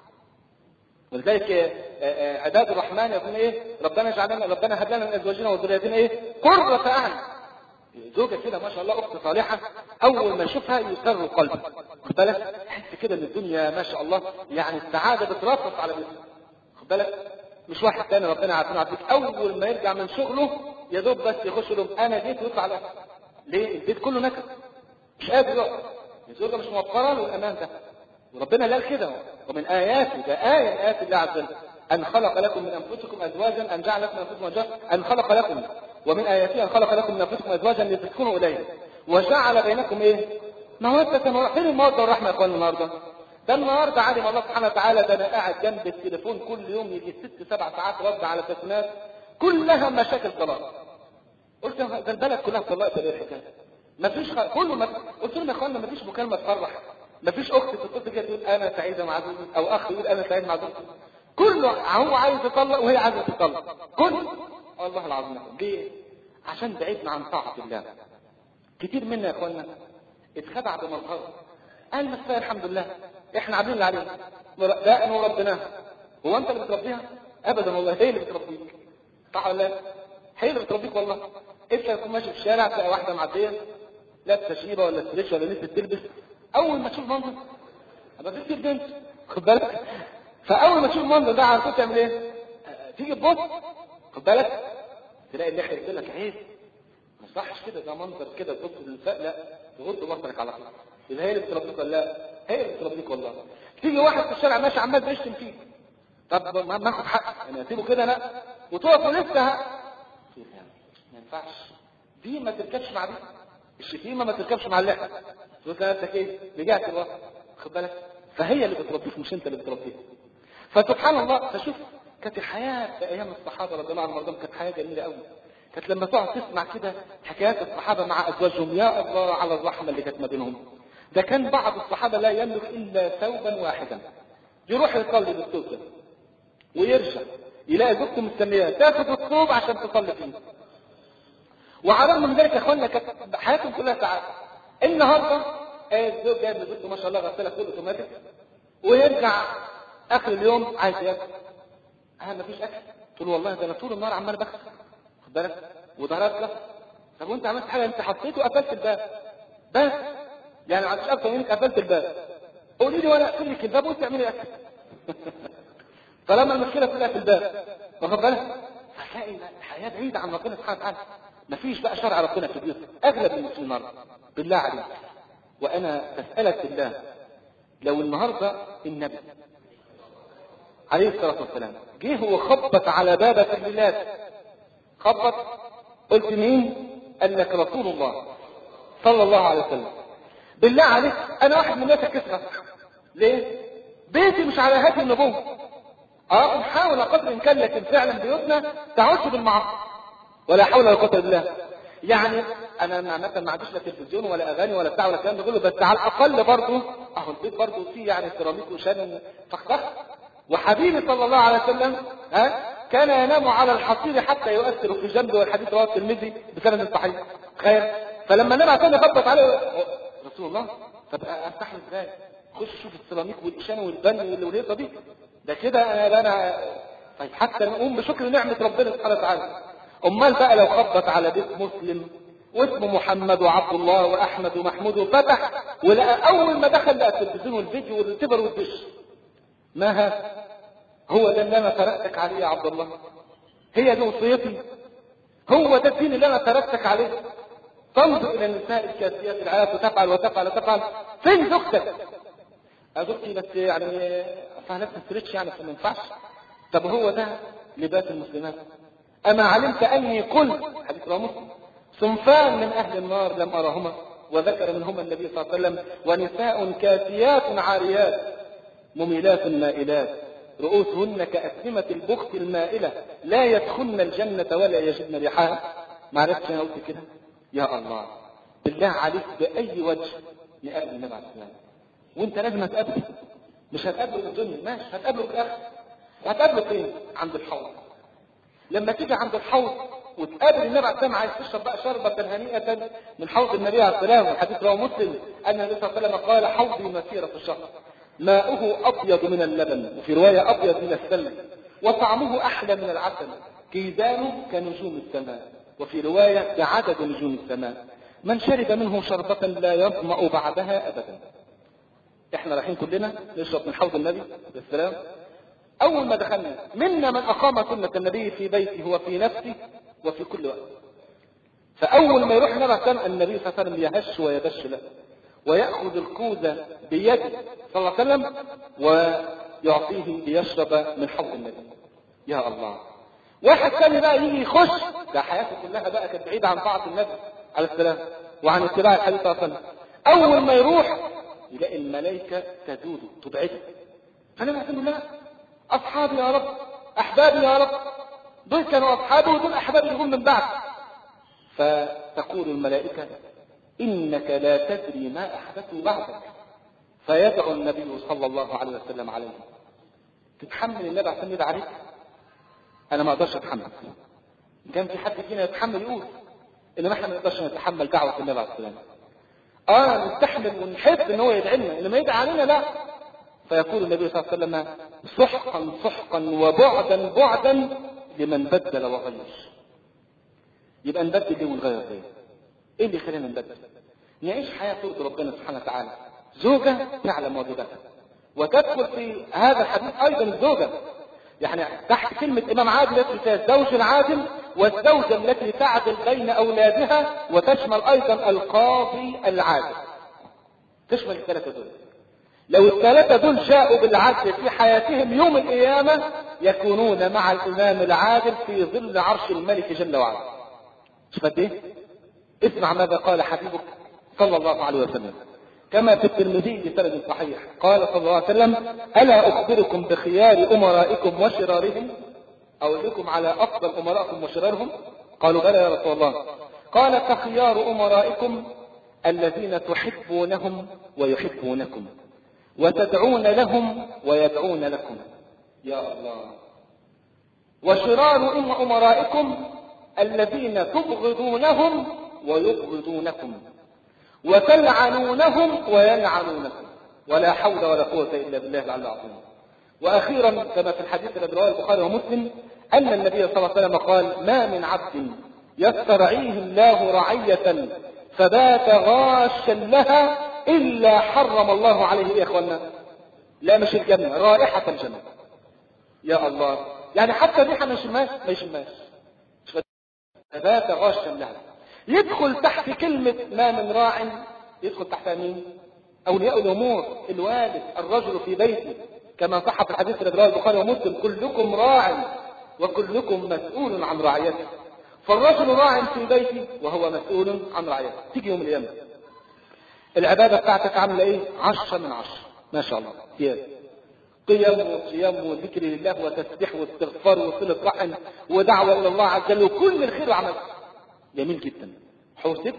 ولذلك عباد الرحمن يقول ايه؟ ربنا اجعلنا ربنا هب لنا من ازواجنا وذرياتنا ايه؟ قرة اعين. زوجة كده ما شاء الله اخت صالحة اول ما يشوفها يسر قلبه خد بالك تحس كده ان الدنيا ما شاء الله يعني السعادة بترفرف على بيتها خد بالك مش واحد تاني ربنا عارفين عارفين اول ما يرجع من شغله يا دوب بس يخش لهم انا جيت ويطلع على ليه البيت كله نكد مش قادر يقعد الزوجه مش موفره له الامان ده وربنا قال كده ومن اياته ده ايه من ايات الله عز وجل ان خلق لكم من انفسكم ازواجا ان جعل لكم من انفسكم ازواجا ان خلق لكم ومن اياته ان خلق لكم من انفسكم ازواجا لتسكنوا اليه وجعل بينكم ايه موده ورحمه. فين الموده والرحمه يا اخوان النهارده؟ ده النهارده عالم الله سبحانه وتعالى ده انا قاعد جنب التليفون كل يوم يجي ست سبع ساعات رد على تليفونات كلها مشاكل طلاق. قلت ده البلد كلها طلقت ايه الحكايه؟ مفيش خ... كله ما قلت لهم يا اخوانا مفيش مكالمه تفرح مفيش اخت تتصل كده تقول انا سعيده مع زوجي او اخ يقول انا سعيد مع زوجتي كله هو عايز يطلق وهي عايزه تطلق كل والله العظيم. ليه؟ عشان بعيدنا عن طاعه الله. كتير منا يا اخوانا اتخدع بمظهره قال مساء الحمد لله احنا عاملين اللي علينا دائما وربناها. هو انت اللي بتربيها؟ ابدا والله هي اللي بتربيك. صح ولا لا؟ هي اللي بتربيك والله. انت تكون ماشي في الشارع تلاقي واحده معديه لابسه شيبه ولا ستريتش ولا نسيت تلبس اول ما تشوف منظر ابقى في كتير بنت خد بالك فاول ما تشوف المنظر ده على طول تعمل ايه؟ تيجي تبص خد بالك تلاقي اللحيه يقول لك عيب ما يصحش كده ده منظر كده تبص للنساء لا تغض بصرك على طول. يبقى هي اللي بتربيك ولا لا؟ هي اللي بتربيك والله. تيجي واحد في الشارع ماشي عمال بيشتم فيك طب ما ناخد حق انا اسيبه كده لا وتقف ولسه ما ينفعش دي ما تركبش مع دي الشتيمه ما تركبش مع اللحيه تقول لنفسك ايه رجعت الوقت خد بالك. فهي اللي بتربيك مش انت اللي بتربيك. فسبحان الله فشوف كانت الحياه في ايام الصحابه رضي الله عنهم كانت حياه جميله قوي. كانت لما تقعد تسمع كده حكايات الصحابه مع ازواجهم يا الله على الرحمه اللي كانت ما بينهم. ده كان بعض الصحابه لا يملك الا ثوبا واحدا يروح يصلي بالثوب ده ويرجع يلاقي زوجته مستنياه تاخد الثوب عشان تصلي فيه. وعلى من ذلك يا اخوانا كانت حياتهم كلها سعاده. النهارده الزوج جايب لزوجته ما شاء الله غساله كله اوتوماتيك ويرجع اخر اليوم عايز ياكل. اه مفيش اكل. تقول والله ده انا طول النهار عمال بكسر خد بالك وضهرك لك. طب وانت عملت حاجه انت حطيته وقفلت الباب بس يعني ما عادش اكتر منك قفلت الباب. قولي لي وانا اقفل لك الباب وانت اعملي اكل. طالما المشكله كلها في الباب واخد بالك هتلاقي الحياه بعيده عن ربنا سبحانه وتعالى. مفيش بقى شرع ربنا في البيوت. اغلب المسلمين النهارده بالله عليك وانا بسالك بالله لو النهارده النبي عليه الصلاه والسلام جه وخبط على بابك الليلات خبط قلت مين؟ قال لك رسول الله صلى الله عليه وسلم. بالله عليك انا واحد من الناس كسرة ليه؟ بيتي مش على هاتي النبوه. اه نحاول قدر الامكان لكن فعلا بيوتنا تعوش بالمعاصي ولا حول ولا قوه الا بالله. يعني انا مثلا ما عنديش لا تلفزيون ولا اغاني ولا بتاع ولا الكلام ده كله بس على الاقل برضه اهو البيت برضه فيه يعني سيراميك وشان فخفخ. وحبيبي صلى الله عليه وسلم ها كان ينام على الحصير حتى يؤثر في جنبه والحديث رواه الترمذي بسند صحيح. خير فلما النبي عليه خبط عليه رسول الله طب افتح ازاي؟ خش شوف السيراميك والاشان والبن والهيصه دي ده كده انا انا طيب حتى نقوم بشكر نعمه ربنا سبحانه وتعالى. امال بقى لو خبط على بيت مسلم واسمه محمد وعبد الله واحمد ومحمود وفتح ولقى اول ما دخل لقى التلفزيون والفيديو والتبر والدش ما هذا؟ هو ده اللي انا تركتك عليه يا عبد الله. هي دي وصيتي. هو ده الدين اللي انا تركتك عليه. تنظر الى النساء الكاسيات العيات وتفعل وتفعل وتفعل فين زوجتك؟ زوجتي بس يعني فهلت ستريتش يعني فما ينفعش. طب هو ده لباس المسلمات. اما علمت اني قلت حديث رواه مسلم صنفان من اهل النار لم اراهما وذكر منهما النبي صلى الله عليه وسلم ونساء كاسيات عاريات مميلات مائلات رؤوسهن كأسنمة البخت المائلة لا يدخلن الجنة ولا يجدن ريحها. ما عرفتش انا قلت كده؟ يا الله بالله عليك باي وجه نقابل النبي عليه السلام وانت لازم هتقابله. مش هتقابله في الدنيا ماشي هتقابله في الاخره. هتقابله فين؟ عند الحوض. لما تيجي عند الحوض وتقابل النبي عليه السلام عايز تشرب بقى شربة هنيئة من حوض النبي عليه السلام. الحديث رواه مسلم ان النبي صلى الله عليه وسلم قال حوضي مسيرة الشهر ماؤه ابيض من اللبن وفي رواية ابيض من الثلج وطعمه احلى من العسل كيدانه كنجوم السماء وفي رواية بعدد نجوم السماء من شرب منه شربة لا يظمأ بعدها ابدا. احنا رايحين كلنا نشرب من حوض النبي عليه السلام. اول ما دخلنا منا من اقام سنة النبي في بيته وفي نفسه وفي كل وقت. فاول ما يروح النبي صلى النبي صلى الله عليه وسلم يهش ويدش له ويأخذ الكوزة بيده صلى الله عليه وسلم ويعطيه ليشرب من حوض النبي. يا الله. واحد ثاني بقى يجي يخش، ده حياته كلها بقى كانت بعيدة عن طاعة النبي عليه السلام وعن اتباع الحديث صلى الله عليه وسلم. اول ما يروح يلاقي الملائكة تدوده تبعده. فانا بقول لا، اصحابي يا رب، احبابي يا رب، دول كانوا اصحابي ودول احبابي اللي هم من بعد. فتقول الملائكة انك لا تدري ما احدثوا بعدك. فيدعو النبي صلى الله عليه وسلم عليه. تتحمل النبي عشان يدعى عليك؟ انا ما اقدرش اتحمل. كان في حد فينا يتحمل يقول، انما احنا ما نقدرش نتحمل دعوة النبي عليه السلام. اه نستحمل ونحب ان هو يدعي لنا، انما يدعي علينا لا. فيقول النبي صلى الله عليه وسلم سحقا سحقا وبعدا بعدا لمن بدل وغير. يبقى نبدل ليه ونغير ليه؟ ايه اللي يخلينا نبدل؟ نعيش حياة ترضي ربنا سبحانه وتعالى. زوجة تعلم واجباتها، وتدخل في هذا الحديث ايضا الزوجة، يعني تحت كلمة امام عادل التي فيها الزوج العادل والزوجة التي تعدل بين اولادها، وتشمل ايضا القاضي العادل. تشمل الثلاثة دول. لو الثلاثة دول جاءوا بالعدل في حياتهم يوم القيامة يكونون مع الامام العادل في ظل عرش الملك جل وعلا. شوف قد ايه؟ اسمع ماذا قال حبيبك صلى الله عليه وسلم كما في الترمذي بسند صحيح. قال صلى الله عليه وسلم الا اخبركم بخيار امرائكم وشرارهم؟ اقول لكم على افضل امرائكم وشرارهم؟ قالوا بلى يا رسول الله. قال فخيار امرائكم الذين تحبونهم ويحبونكم وتدعون لهم ويدعون لكم. يا الله. وشرار امرائكم الذين تبغضونهم ويبغضونكم وتلعنونهم ويلعنونكم. ولا حول ولا قوة إلا بالله العلي العظيم. وأخيرا كما في الحديث الذي رواه البخاري ومسلم أن النبي صلى الله عليه وسلم قال ما من عبد يسترعيه الله رعية فبات غاشا لها إلا حرم الله عليه إيه يا إخوانا؟ لا مش الجنة، رائحة الجنة. يا الله. يعني حتى ريحة ما يشماش ما يشماش. فبات غاشا لها. يدخل تحت كلمة ما من راع، يدخل تحت مين؟ أولياء الأمور، الوالد، الرجل في بيته، كما صح في الحديث الذي رواه البخاري ومسلم كلكم راع وكلكم مسؤول عن رعيته. فالرجل راع في بيته وهو مسؤول عن رعيته. تيجي يوم القيامة العبادة بتاعتك عاملة ايه؟ عشرة من عشرة ما شاء الله. قيام قيام وصيام وذكر لله وتسبيح واستغفار وصلة رحم ودعوة إلى الله عز وجل وكل الخير عملك جميل جدا. حوسب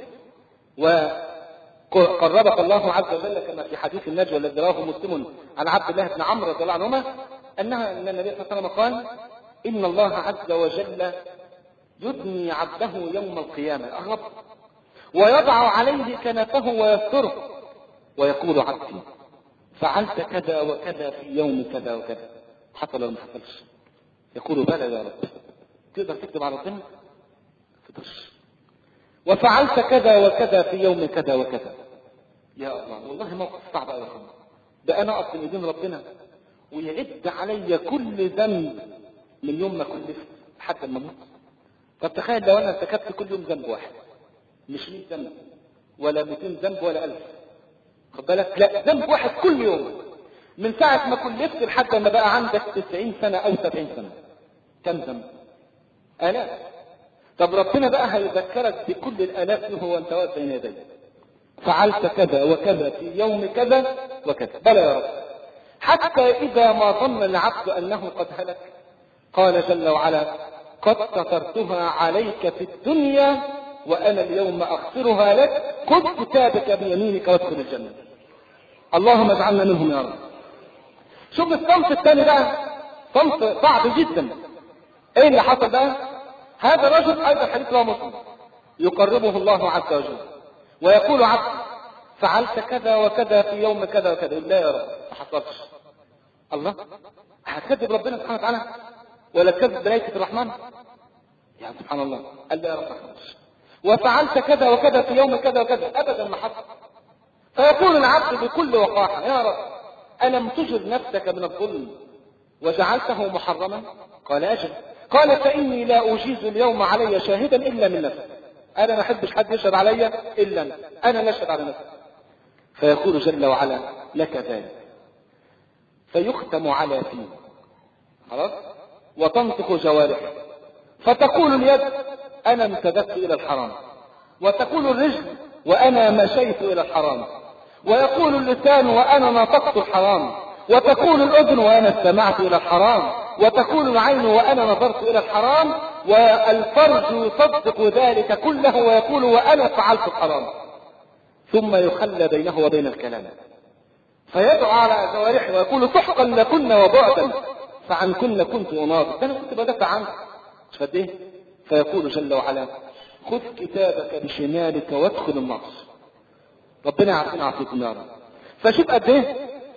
وقربك الله عز وجل كما في حديث النجوى الذي رواه مسلم عن عبد الله بن عمرو رضي الله عنهما أنها أن النبي صلى الله عليه وسلم قال إن الله عز وجل يدني عبده يوم القيامة الرب ويضع عليه كنفه ويستره ويقول عبدي فعلت كذا وكذا في يوم كذا وكذا، حصل ولا ما حصلش؟ يقول بلى يا رب. تقدر تكتب على ربنا؟ تقدرش. وفعلت كذا وكذا في يوم كذا وكذا. يا الله والله موقف صعب قوي. ده انا اقف من ايدين ربنا ويعد علي كل ذنب من يوم ما كلفت حتى ما اموت. طب تخيل لو انا ارتكبت كل يوم ذنب واحد، مش مية ذنب ولا مئتين ذنب ولا ألف، خد بالك، لا ذنب واحد كل يوم من ساعة ما كلفت لحد ما بقى عندك تسعين سنة أو سبعين سنة. كم ذنب؟ آلاف. طب ربنا بقى هيذكرك بكل الآلاف وهو أنت واقف بين يديه. فعلت كذا وكذا في يوم كذا وكذا. بلى يا رب. حتى إذا ما ظن العبد أنه قد هلك قال جل وعلا قد سترتها عليك في الدنيا وأنا اليوم أغفرها لك، خذ كتابك بيمينك وادخل الجنة. اللهم اجعلنا منهم يا رب. شوف الصمت الثاني بقى، صمت صعب جدا. ايه اللي حصل بقى؟ هذا رجل ايضا حديث رواه مسلم يقربه الله عز وجل ويقول عبد فعلت كذا وكذا في يوم كذا وكذا. لا يا رب ما حصلش. الله هتكذب ربنا سبحانه وتعالى ولا تكذب ملائكة الرحمن؟ يعني سبحان الله. قال لا يا رب ما حصلش. وفعلت كذا وكذا في يوم كذا وكذا. ابدا ما حصل. فيقول العبد بكل وقاحة يا رب ألم تجر نفسك من الظلم وجعلته محرما؟ قال أجل. قال فإني لا أجيز اليوم علي شاهدا إلا من نفسي، أنا ما أحبش حد يشهد علي إلا أنا، أنا لا أشهد على نفسي. فيقول جل وعلا لك ذلك، فيختم على فيه خلاص، وتنطق جوارحه، فتقول اليد أنا امتددت إلى الحرام، وتقول الرجل وأنا مشيت إلى الحرام، ويقول اللسان وأنا نطقت الحرام، وتقول الأذن وأنا استمعت إلى الحرام، وتقول العين وأنا نظرت إلى الحرام، والفرج يصدق ذلك كله ويقول وأنا فعلت الحرام. ثم يخلى بينه وبين الكلام، فيدعو على جوارحه ويقول سحقا لكن وبعدا فعن كن كنت أناظر، ده أنا كنت بدافع عنك مش قد إيه. فيقول جل وعلا خذ كتابك بشمالك وادخل النار. ربنا يعافينا ويعافيكم يا رب. فشوف قد إيه.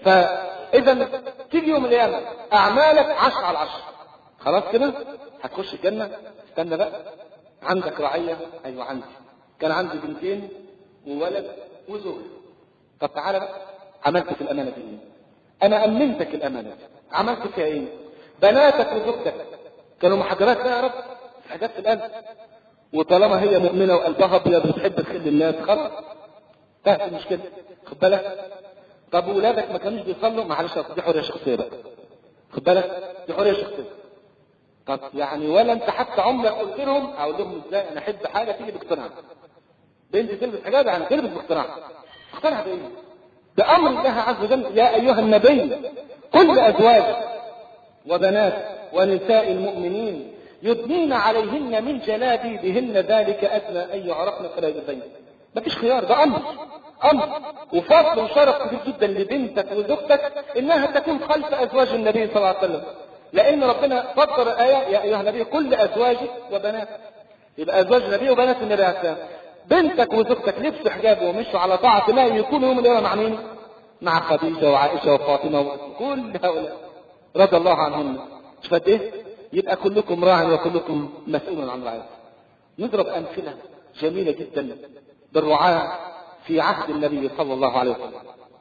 فإذا تيجي يوم القيامة أعمالك عشر على عشر، خلاص كده هتخش الجنة. استنى بقى، عندك رعية؟ أيوة عندي، كان عندي بنتين وولد وزوج. طب تعالى بقى، عملت في الأمانة دي إيه؟ أنا أمنتك الأمانة دي، عملت فيها إيه؟ بناتك وزوجتك كانوا محجبات بقى يا رب، حاجات في القلب، وطالما هي مؤمنة وقلبها أبيض بتحب تخل الناس خلاص انتهت المشكلة، خد بالك. طب ولادك ما كانوش بيصلوا؟ معلش دي حرية شخصية بقى، خد بالك، دي حرية شخصية. طب يعني ولا انت حتى عمرك قلت لهم اقول لهم ازاي انا احب حاجة تيجي باقتناع؟ بنت تلبس حجاب يعني تلبس باقتناع، اقتنع بايه؟ بأمر الله عز وجل. يا أيها النبي قل لأزواجك وبنات ونساء المؤمنين يدنين عليهن من جلابيبهن ذلك أدنى أن يعرفن فلا يؤذين. مفيش خيار، ده أمر أمر وفضل وشرف كبير جدا لبنتك وزوجتك إنها تكون خلف أزواج النبي صلى الله عليه وسلم، لأن ربنا فضل الآية يا أيها النبي قل لأزواجك وبناتك، يبقى أزواج النبي وبنات النبي عليه السلام. بنتك وزوجتك لبسوا حجاب ومشوا على طاعة الله يكونوا يوم القيامة مع مين؟ مع خديجة وعائشة وفاطمة وكل هؤلاء رضي الله عنهم. مش فاهم ايه؟ يبقى كلكم راع وكلكم مسؤول عن رعايته. نضرب أمثلة جميلة جدا بالرعاة في عهد النبي صلى الله عليه وسلم.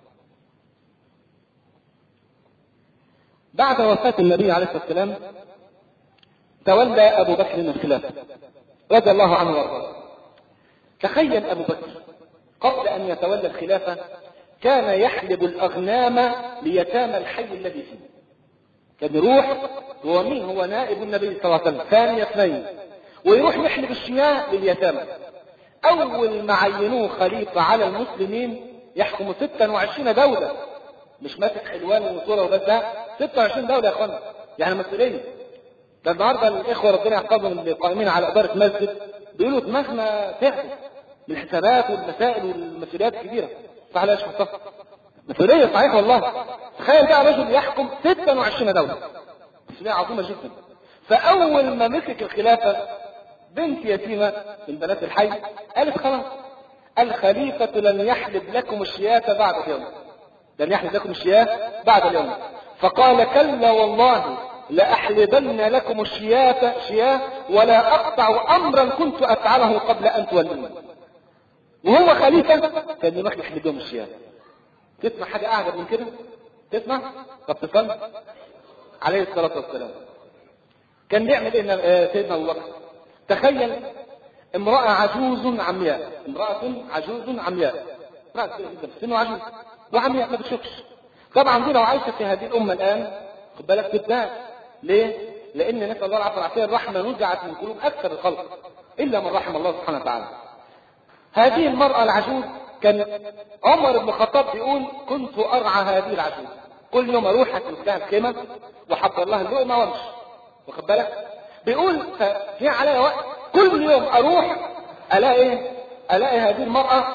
بعد وفاة النبي عليه الصلاة والسلام تولى أبو بكر الخلافة رضي الله عنه وارضاه. تخيل أبو بكر قبل أن يتولى الخلافة كان يحلب الأغنام ليتامى الحي الذي فيه. كان يروح، هو مين؟ هو نائب النبي صلى الله عليه وسلم ثاني اثنين، ويروح يحلب الشياه لليتامى. أول ما عينوه خليفة على المسلمين يحكم ستة وعشرين دولة، مش ماسك حلوان وصورة وبس، لا ستة وعشرين دولة يا اخوانا، يعني مسؤولية. ده النهارده الإخوة ربنا يحفظهم اللي قائمين على إدارة مسجد بيقولوا دماغنا تعبت من الحسابات والمسائل والمسؤوليات الكبيرة. صح ولا يا مصطفى؟ مسؤولية صحيح والله. تخيل بقى رجل يحكم ستة وعشرين دولة، مسؤولية عظيمة جدا. فأول ما مسك الخلافة بنت يتيمة من بنات الحي قالت خلاص الخليفة لن يحلب لكم الشياه بعد اليوم، لن يحلب لكم الشياه بعد اليوم. فقال كلا والله لأحلبن لكم الشياه شياه ولا أقطع أمرا كنت أفعله قبل أن تولوني. وهو خليفة كان يروح يحلب لهم الشياه. تسمع حاجة أعجب من كده؟ تسمع؟ طب تصل عليه الصلاة والسلام كان بيعمل إيه سيدنا أبو بكر؟ تخيل امرأة عجوز عمياء، امرأة عجوز عمياء، امرأة في السن وعجوز وعمياء ما بتشوفش. طبعا دي لو عايشة في هذه الأمة الآن خد بالك تتباع. ليه؟ لأن نسأل الله العافية والعافية الرحمة نزعت من قلوب أكثر الخلق إلا من رحم الله سبحانه وتعالى. هذه المرأة العجوز كان عمر بن الخطاب بيقول كنت أرعى هذه العجوز، كل يوم أروح أكل لها الخيمة وحضر لها اللقمة وامشي، واخد بالك؟ بيقول في عليها وقت كل يوم أروح ألاقي إيه؟ ألاقي هذه المرأة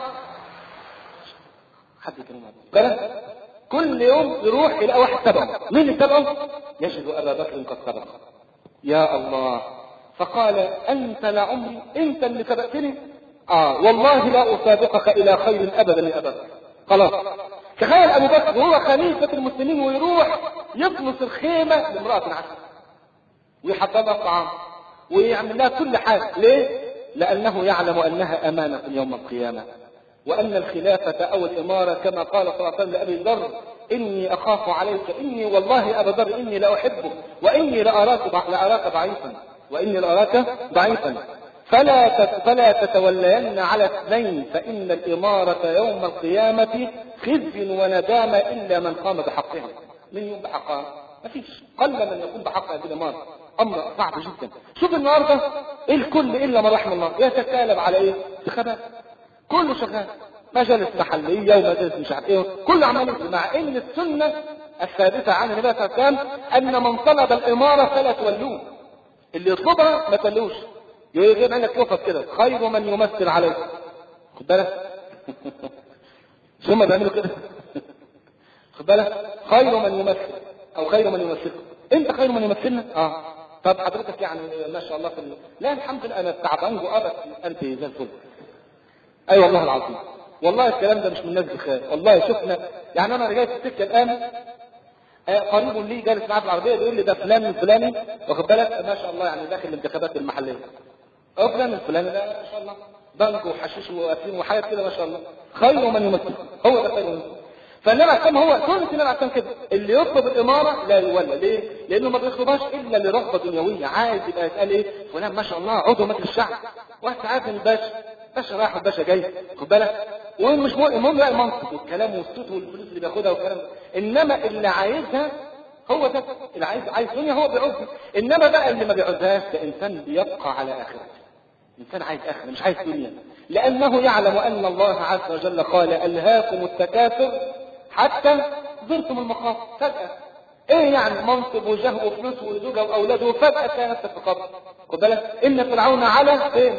حد يكلمها كل يوم يروح يلاقي واحد تبعه. مين اللي تبعه؟ يجد أبا بكر قد سبق. يا الله. فقال أنت لعمري، أنت اللي سبقتني؟ آه والله لا أسابقك إلى خير أبدا يا أبا بكر. خلاص. تخيل أبو بكر وهو خليفة المسلمين ويروح يطمس الخيمة لامرأة عسل ويحضر لها الطعام ويعمل لها كل حاجة. ليه؟ لأنه يعلم أنها أمانة يوم القيامة، وأن الخلافة أو الإمارة كما قال صلى الله عليه وسلم لأبي ذر إني أخاف عليك، إني والله أبا ذر إني لأحبك، وإني لأراك لأراك ضعيفا، وإني لأراك ضعيفا، فلا فلا تتولين على اثنين، فإن الإمارة يوم القيامة خزي وندامة إلا من قام بحقها. من يقوم بحقها؟ ما فيش، قل من يقوم بحقها في الإمارة، أمر صعب جدا. شوف النهارده الكل إلا من رحم الله يتكالب على إيه؟ انتخابات، كله شغال، مجالس محلية ومجالس مش عارف إيه، كله عمال، مع إن السنة الثابتة عن النبي صلى الله عليه وسلم أن من طلب الإمارة فلا تولوه، اللي يطلبها ما تولوش، يجيب عندك يوفق كده، خير من يمثل عليك. خد بالك شو ما بيعملوا كده خد بالك، خير من يمثل او خير من يمثلك، انت خير من يمثلنا. اه طب حضرتك يعني ما شاء الله في ال... لا الحمد لله انا تعبان وابد قلبي زي الفل. اي أيوة والله العظيم، والله الكلام ده مش من الناس بخير، والله شفنا يعني انا رجعت السكه الان آه قريب لي جالس معاه في العربيه بيقول لي ده فلان الفلاني، واخد بالك ما شاء الله يعني داخل الانتخابات المحليه، او فلان الفلاني ده ما شاء الله بنك وحشيش وقتين وحاجات كده ما شاء الله، خير من يمثل، هو ده خير من يمثل. فالنبي عليه هو سنة النبي عليه كده، اللي يطلب الإمارة لا يولى، ليه؟ لأنه ما بيطلبهاش إلا لرغبة دنيوية، عايز يبقى يتقال إيه؟ فلان ما شاء الله عضو مجلس الشعب، واحد عارف إن الباشا باشا رايح والباشا جاي، خد بالك؟ ومش المهم بقى المنطق والكلام والصوت والفلوس اللي بياخدها والكلام ده، إنما اللي عايزها هو ده، اللي عايز عايز دنيا هو بيعوزها، إنما بقى اللي ما بيعوزهاش ده إنسان بيبقى على آخرته. إنسان عايز آخرة مش عايز دنيا، لأنه يعلم أن الله عز وجل قال ألهاكم التكاثر حتى زرتم المقابر. فجأة ايه يعني منصب وجاه وفلوس وزوجه واولاد وفجأة تلاقي نفسك في قبر. خد بالك ان فرعون على فين؟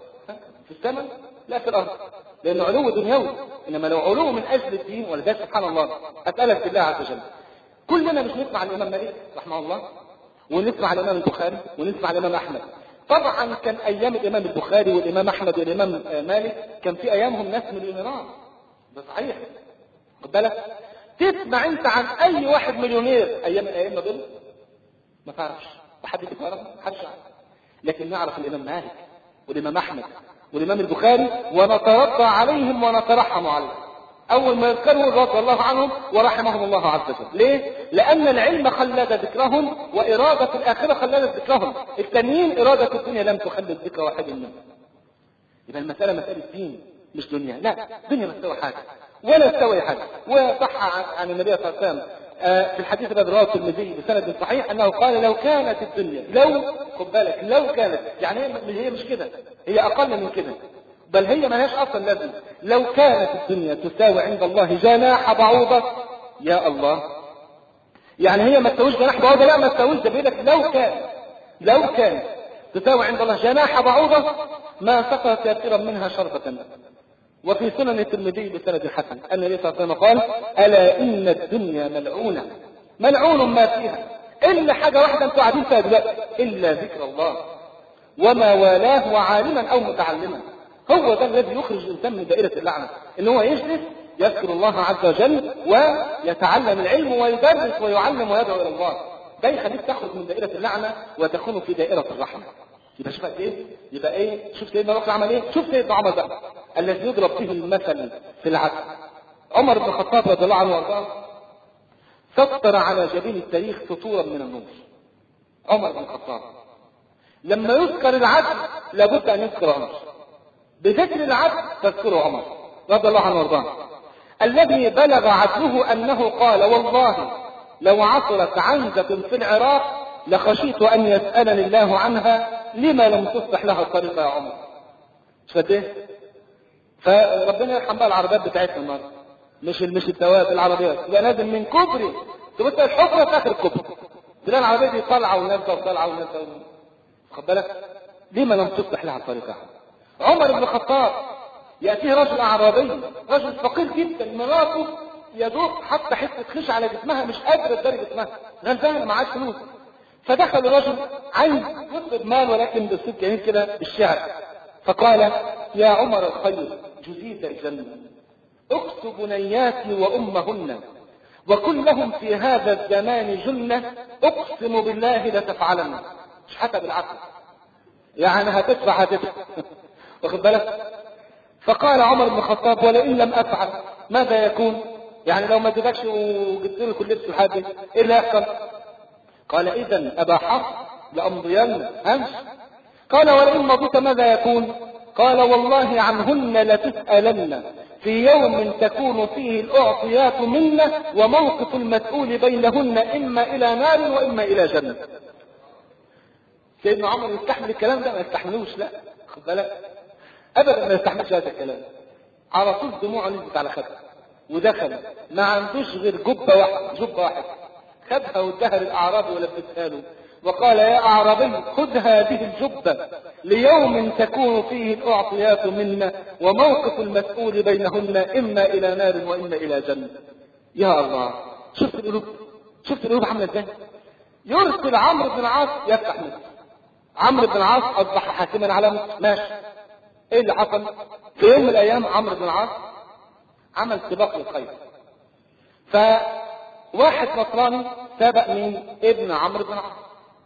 في السماء لا في الارض، لانه علو دنيوي، انما لو علو من اجل الدين ولذلك سبحان الله اسالك بالله عز وجل، كلنا مش نسمع الامام مالك رحمه الله ونسمع الامام البخاري ونسمع الامام احمد. طبعا كان ايام الامام البخاري والامام احمد والامام مالك كان في ايامهم ناس مليونيرات، ده صحيح. خد بالك تسمع انت عن اي واحد مليونير ايام الائمه دول؟ ما تعرفش، حد يعرف؟ محدش يعرف. لكن نعرف الامام مالك والامام احمد والامام البخاري ونترضى عليهم ونترحم عليهم، اول ما يذكروا رضي الله عنهم ورحمهم الله عز وجل. ليه؟ لان العلم خلد ذكرهم واراده الاخره خلدت ذكرهم، التانيين اراده الدنيا لم تخلد ذكر واحد منهم. يبقى المساله مساله دين مش دنيا، لا دنيا ما تسوي حاجه ولا تسوي حاجه. وصح عن النبي صلى الله عليه وسلم في الحديث الذي رواه الترمذي بسند صحيح انه قال لو كانت الدنيا، لو خد بالك لو كانت، يعني هي مش كده، هي اقل من كده، بل هي ما لهاش اصلا لازم، لو كانت الدنيا تساوي عند الله جناح بعوضه، يا الله، يعني هي ما تساويش جناح بعوضه، لا ما تساويش، ده بيقول لك لو كان لو كان تساوي عند الله جناح بعوضه ما سقط كثيرا منها شربة. وفي سنن الترمذي بسند حسن ان النبي صلى الله عليه وسلم قال الا ان الدنيا ملعونه ملعون ما فيها الا حاجه واحده انتوا قاعدين فيها دلوقتي الا ذكر الله وما والاه وعالما او متعلما. هو ده الذي يخرج الانسان من دائره اللعنه، ان هو يجلس يذكر الله عز وجل ويتعلم العلم ويدرس ويعلم ويدعو الى الله، ده يخليك تخرج من دائره اللعنه وتكون في دائره الرحمه. يبقى شوف ايه؟ يبقى ايه؟ شوف سيدنا عمر عمل ايه؟ شوف سيدنا عمر بقى الذي يضرب فيه المثل في العدل. عمر بن الخطاب رضي الله عنه وارضاه سطر على جبين التاريخ سطورا من النور. عمر بن الخطاب لما يذكر العدل لابد ان يذكر عمر، بذكر العدل تذكر عمر رضي الله عنه وارضاه الذي بلغ عدله انه قال والله لو عثرت عنزة في العراق لخشيت ان يسألني الله عنها لما لم تصلح لها الطريقة يا عمر. مش قد ايه؟ فربنا يرحم بقى العربيات بتاعتنا النهارده، مش مش الدواب، العربيات تبقى لازم من كوبري تبقى الحفره في اخر الكوبري تلاقي العربيه دي طالعه ونازله وطالعه ونازله، خد بالك لما لم تصلح لها الطريقه. عمر بن الخطاب ياتيه رجل اعرابي، رجل فقير جدا، مراته يدوق حتى حته خش على جسمها مش قادره تدري جسمها، غلبانه معاش فلوس. فدخل الرجل عايز يطلب مال ولكن بالصدق جميل كده بالشعر، فقال يا عمر الخير جزيت الجنة اكس بنياتي وامهن وكن لهم في هذا الزمان جنة اقسم بالله لتفعلن. مش حتى بالعقل يعني هتدفع هتدفع واخد بالك. فقال عمر بن الخطاب ولئن لم افعل ماذا يكون؟ يعني لو ما اديتكش وجبت له كل لبس لحد ايه اللي هيحصل؟ قال اذا ابا حفص لامضين امس. قال ولئن مضيت ماذا يكون؟ قال والله عنهن لتسألن في يوم تكون فيه الأعطيات منا وموقف المسؤول بينهن إما إلى نار وإما إلى جنة. سيدنا عمر يستحمل الكلام ده؟ ما يستحملوش، لا خد بالك أبدا ما يستحملش هذا الكلام. على طول دموعه نزلت على خده ودخل ما عندوش غير جبة واحدة جبة واحدة خدها واداها للأعرابي ولبسها له وقال يا أعرابي خذ هذه الجبة ليوم تكون فيه الأعطيات منا وموقف المسؤول بينهن إما إلى نار وإما إلى جنة. يا الله، شفت القلوب، شفت القلوب عاملة ازاي؟ يرسل عمرو بن العاص يفتح مصر. عمرو بن العاص أصبح حاكما على مصر. ماشي، ايه اللي حصل؟ في يوم من الأيام عمرو بن العاص عمل سباق للخير، فواحد نصراني سبق مين؟ ابن عمرو بن العاص.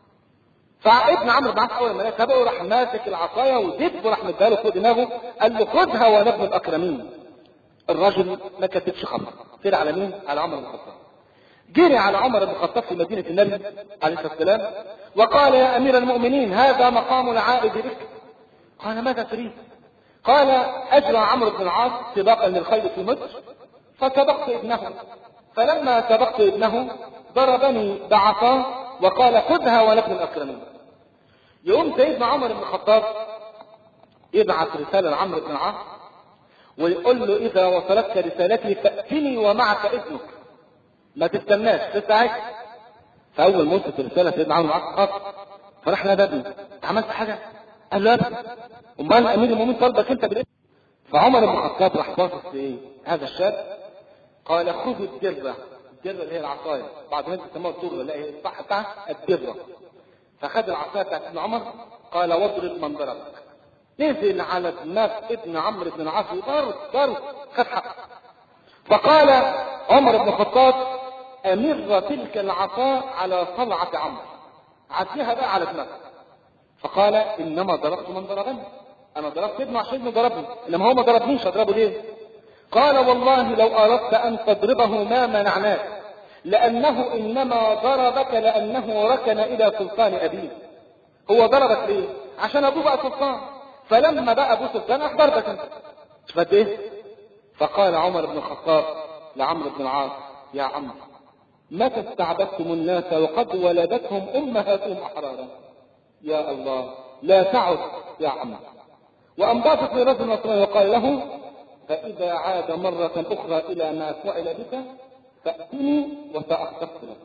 فابن عمرو بن العاص اول ما سبقه راح ماسك العصايه ودب وراح مديها له فوق دماغه، قال له خذها وانا ابن الاكرمين. الرجل ما كتبش خبر، طلع على مين؟ على عمر بن الخطاب. جري على عمر بن الخطاب في مدينه النبي عليه الصلاه والسلام وقال يا امير المؤمنين هذا مقام العائد بك. قال ماذا تريد؟ قال اجرى عمرو بن العاص سباقا للخيل في مصر فسبقت ابنه، فلما سبقت ابنه ضربني بعصاه وقال خذها وانا ابن الاكرمين. يقوم سيدنا عمر بن الخطاب يبعث رساله لعمرو بن العاص ويقول له اذا وصلتك رسالتي فاتني ومعك اذنك، ما تستناش تستعجل. فاول ما وصلت الرساله سيدنا عمرو بن العاص خاف فراح نادى عملت حاجه؟ قال له ابدا، امال امير المؤمنين طلبك انت بالاذن. فعمر بن الخطاب راح باصص لايه؟ هذا الشاب قال خذ الدره، الدره اللي هي العصايه، بعض الناس بيسموها الدره، لا هي الصح بتاعها الدره. فخد العصايه بتاعت ابن عمر قال واضرب من ضربك. نزل على دماغ ابن عمرو بن العاص ضرب ضرب خد حقه. فقال عمر بن الخطاب امر تلك العصا على صلعه عمرو، عديها بقى على دماغه. فقال انما ضربت من ضربني، انا ضربت ابنه عشان ابنه ضربني، انما هو ما ضربنيش، اضربه ليه؟ قال والله لو اردت ان تضربه ما منعناك، لانه انما ضربك لانه ركن الى سلطان ابيه. هو ضربك ليه؟ عشان ابوه بقى سلطان، فلما بقى ابوه سلطان راح ضربك انت. شفت ايه؟ فقال عمر بن الخطاب لعمرو بن العاص يا عمرو متى استعبدتم الناس وقد ولدتهم امهاتهم احرارا؟ يا الله لا تعد يا عمرو. وانبسط لرجل نصراني وقال له فاذا عاد مره اخرى الى ما فعل بك فاتني وساختص لك.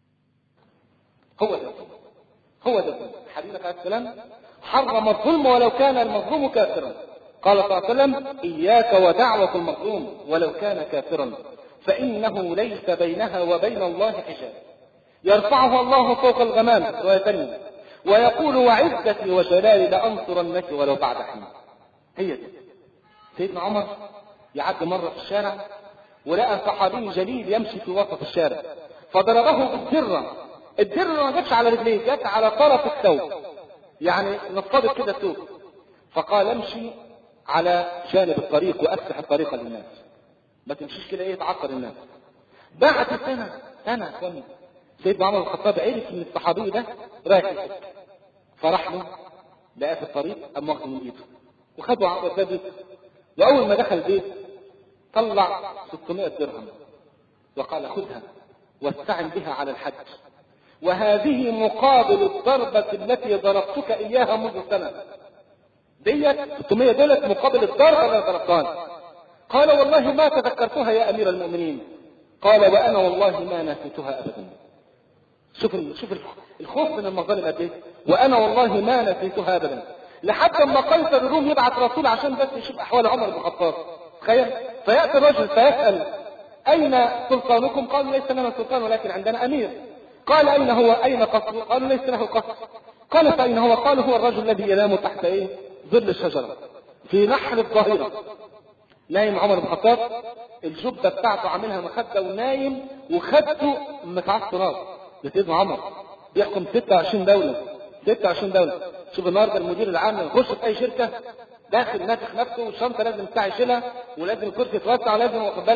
هو ده هو ده حبيبك عليه السلام حرم الظلم ولو كان المظلوم كافرا. قال صلى الله عليه وسلم اياك ودعوه المظلوم ولو كان كافرا فانه ليس بينها وبين الله حجاب يرفعه الله فوق الغمام روايه ثانيه ويقول وعزتي وجلالي لانصرنك ولو بعد حين. هي دي. سيدنا عمر يعدي مره في الشارع ولقى صحابي جليل يمشي في وسط الشارع فضربه بالدره. الدره ما جاتش على رجليه، جت على طرف الثوب، يعني نصبت كده الثوب. فقال امشي على جانب الطريق وافتح الطريق للناس، ما تمشيش كده ايه تعطل الناس. بعد سنه سنه سنه سيدنا عمر بن الخطاب عرف ان الصحابي ده رايح الحج، فراح له لقاه في الطريق قام واخده من ايده وخده على الباب. واول ما دخل البيت طلع ستمائة درهم وقال خذها واستعن بها على الحج، وهذه مقابل الضربة التي ضربتك اياها منذ سنة. ديت ستمائة دولت مقابل الضربة اللي ضربتها. قال والله ما تذكرتها يا امير المؤمنين. قال وانا والله ما نسيتها ابدا. شوف شوف الخوف من المظالم قد ايه. وانا والله ما نسيتها ابدا. لحد ما قيصر الروم يبعث رسول عشان بس يشوف احوال عمر بن الخطاب. تخيل، فياتي الرجل فيسال اين سلطانكم؟ قالوا ليس لنا سلطان ولكن عندنا امير. قال اين هو؟ اين قصر؟ قالوا ليس له قصر. قال فاين هو؟ قالوا هو الرجل الذي ينام تحت ايه؟ ظل الشجره في نحل الظهيره. نايم عمر بن الخطاب الجبه بتاعته عاملها مخده ونايم وخدته متعصب تراب. سيدنا عمر بيحكم ستة وعشرين دوله ستة وعشرين دوله. شوف النهارده المدير العام يخش في اي شركه داخل نافخ نفسه والشنطه لازم بتاع يشيلها ولازم الكرسي يتوسع ولازم واخد بالك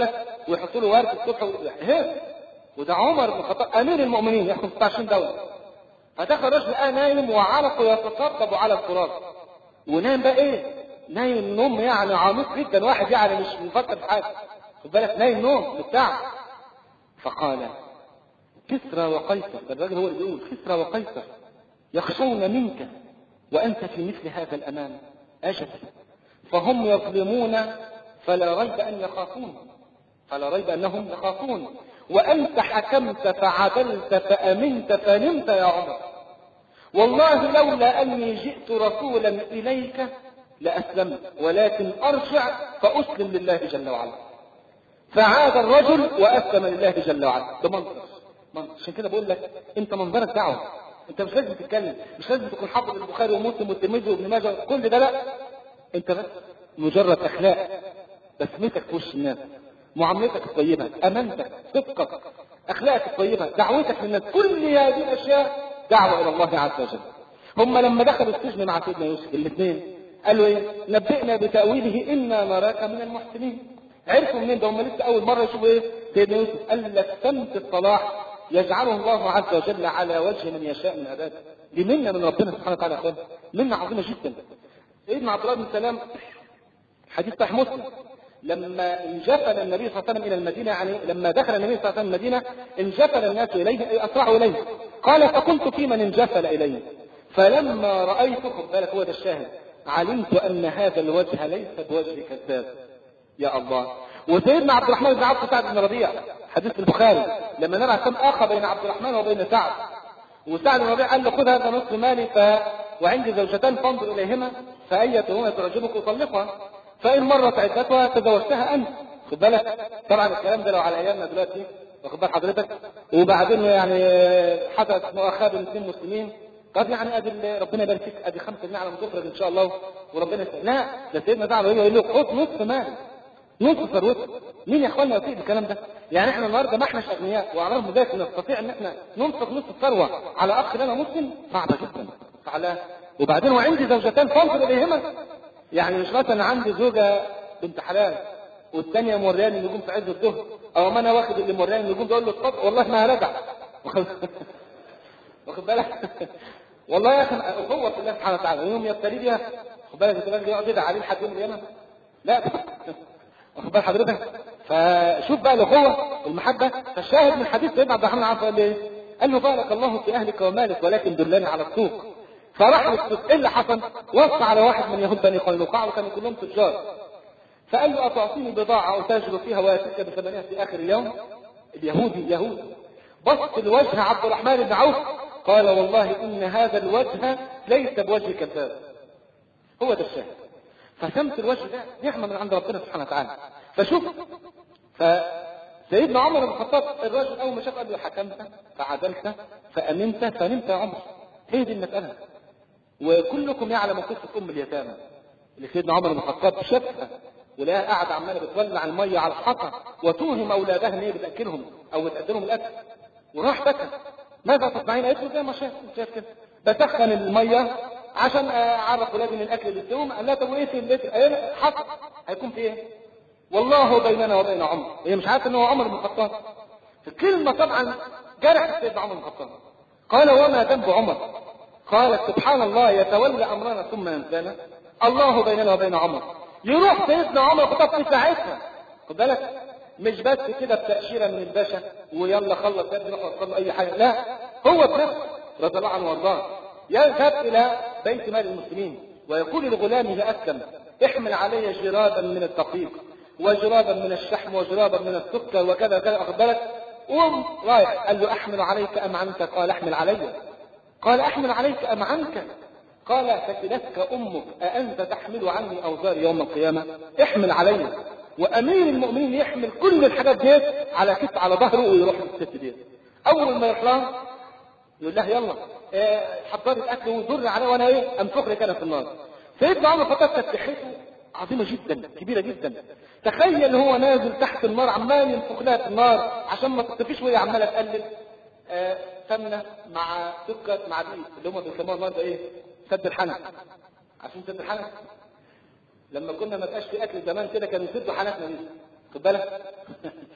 ويحطوا له ورد الصبح هيك. وده عمر بن الخطاب امير المؤمنين يحكم ستة وعشرين دوله. فدخل الرجل لقاه نايم وعرقه يتطبطب على التراب. ونايم بقى ايه؟ نايم نوم يعني عميق جدا، واحد يعني مش مفكر في حاجه. خد بالك نايم نوم بتاع. فقال كسرى وقيصر، الراجل هو اللي بيقول كسرى وقيصر يخشون منك وانت في مثل هذا الامان. اجل فهم يظلمون فلا ريب ان يخافون، فلا ريب انهم يخافون، وانت حكمت فعدلت فامنت فنمت يا عمر. والله لولا اني جئت رسولا اليك لاسلمت، ولكن ارجع فاسلم لله جل وعلا. فعاد الرجل واسلم لله جل وعلا. ده منظر منظر. عشان كده بقول لك انت منظرك دعوه، انت مش لازم تتكلم، مش لازم تكون حافظ البخاري ومسلم والترمذي وابن ماجه كل ده، لا، انت بس مجرد اخلاق، بسمتك في وش الناس، معاملتك الطيبه، امانتك، صدقك، اخلاقك الطيبه، دعوتك للناس، كل هذه الاشياء دعوه الى الله عز وجل. هم لما دخلوا السجن مع سيدنا يوسف الاثنين قالوا ايه؟ نبئنا بتاويله انا نراك من المحسنين. عرفوا منين ده؟ هم لسه اول مره يشوفوا ايه؟ سيدنا يوسف. قال لك سمت الصلاح يجعله الله عز وجل على وجه من يشاء من عباده. دي منه من ربنا سبحانه وتعالى يا اخوان، منه عظيمه جدا. سيدنا عبد الله بن سلام حديث صحيح مسلم لما انجفل النبي صلى الله عليه وسلم الى المدينه، يعني لما دخل النبي صلى الله عليه وسلم المدينه انجفل الناس اليه، اسرعوا اليه. قال فكنت في من انجفل اليه فلما رايته، خد بالك هو ده الشاهد، علمت ان هذا الوجه ليس بوجه كذاب. يا الله. وسيدنا عبد الرحمن بن عوف سعد بن ربيع حديث البخاري لما نرى كم اخى بين عبد الرحمن وبين سعد، وسعد بن ربيع قال له خذ هذا نصف مالي ف... وعندي زوجتان فانظر اليهما فايتهما تعجبك وطلقها، فان مرت عدتها تزوجتها انت. خد بالك طبعا الكلام ده لو على ايامنا دلوقتي، واخد بال حضرتك، وبعدين يعني حدث مؤاخاه بين اثنين مسلمين، قد يعني ادي ربنا يبارك فيك ادي خمسة جنيه على ما تخرج ان شاء الله وربنا يسلمك. لا، ده سيدنا سعد يقول له خد نصف مالي، نصف ثروتك. مين يا اخوانا يطيق الكلام ده؟ يعني احنا النهارده ما احناش اغنياء وعلى رغم ذلك نستطيع ان احنا ننفق نصف الثروه على اخ لنا مسلم؟ صعبه جدا. على وبعدين وعندي زوجتان فانظر اليهما، يعني مش مثلا عندي زوجه بنت حلال والثانيه مورياني النجوم في عز الظهر، او ما انا واخد اللي مورياني النجوم ده اقول له اتفضل والله ما هرجع. واخد بالك؟ والله يا اخي اخوه في الله سبحانه وتعالى يوم يبتلي بيها، خد بالك الراجل يقعد يدعي عليه لحد يوم القيامه؟ لا، واخد بال حضرتك؟ فشوف بقى الاخوه والمحبه. فالشاهد من حديث سيدنا عبد الرحمن بن عوف قال ايه؟ قال له بارك الله في اهلك ومالك ولكن دلني على السوق. فراح للسوق، ايه اللي حصل؟ وصى على واحد من يهود بني قينقاع وكانوا كلهم تجار، فقال له اتعطيني بضاعه اتاجر فيها واتيك بثمنها في اخر اليوم؟ اليهودي يهودي بص لوجه عبد الرحمن بن عوف قال والله ان هذا الوجه ليس بوجه كذاب. هو ده الشاهد. فسمت الوجه ده نعمه من عند ربنا سبحانه وتعالى. فشوف فسيدنا عمر بن الخطاب الراجل اول ما شاف قال له حكمت فعدلت فامنت فنمت يا عمر. هي دي المساله. وكلكم يعلم قصه ام اليتامى اللي سيدنا عمر بن الخطاب شافها ولقاها قاعده عماله بتولع الميه على الحطب وتوهم اولادها ان هي بتاكلهم او بتقدمهم الاكل، وراح بكى. ماذا تصنعين؟ قالت له زي ما شاف شاف كده بسخن الميه عشان اعرف ولادي من الاكل اللي بيستوهم. قال لها طب وايه في البيت؟ قال حصل هيكون في ايه؟ والله بيننا وبين عمر. هي مش عارفه ان هو عمر بن الخطاب. الكلمه طبعا جرحت سيدنا عمر بن الخطاب. قال وما ذنب عمر؟ قالت سبحان الله يتولى امرنا ثم ينسانا. الله بيننا وبين عمر. يروح سيدنا عمر بن الخطاب في ساعتها، خد بالك، مش بس كده بتاشيره من الباشا ويلا خلص يا ابني روح وصل له اي حاجه، لا، هو بنفسه رضي الله عنه وارضاه يذهب الى بيت مال المسلمين ويقول لغلامه اسلم احمل علي جرابا من الدقيق وجرابا من الشحم وجرابا من السكر وكذا وكذا، واخد بالك؟ قوم رايح. قال له احمل عليك ام عنك؟ قال احمل علي. قال احمل عليك ام عنك؟ قال فتلتك امك اانت تحمل عني اوزاري يوم القيامه؟ احمل علي. وامير المؤمنين يحمل كل الحاجات ديت على كتف على ظهره ويروح للست ديت. اول ما يطلع يقول لها يلا اه حضري الاكل وزر عليه وانا ايه انفخ لك انا في النار. سيدنا عمر فقط تفتحته عظيمه جدا كبيره جدا. تخيل هو نازل تحت النار عمال ينفخ لها في النار عشان ما تطفيش وهي عماله تقلب اه سمنه مع سكر مع دقيق اللي هم بيسموها النهارده ايه؟ سد الحنك. عشان سد الحنك لما كنا ما بقاش في اكل زمان كده كانوا يسدوا حنكنا دي، خد بالك.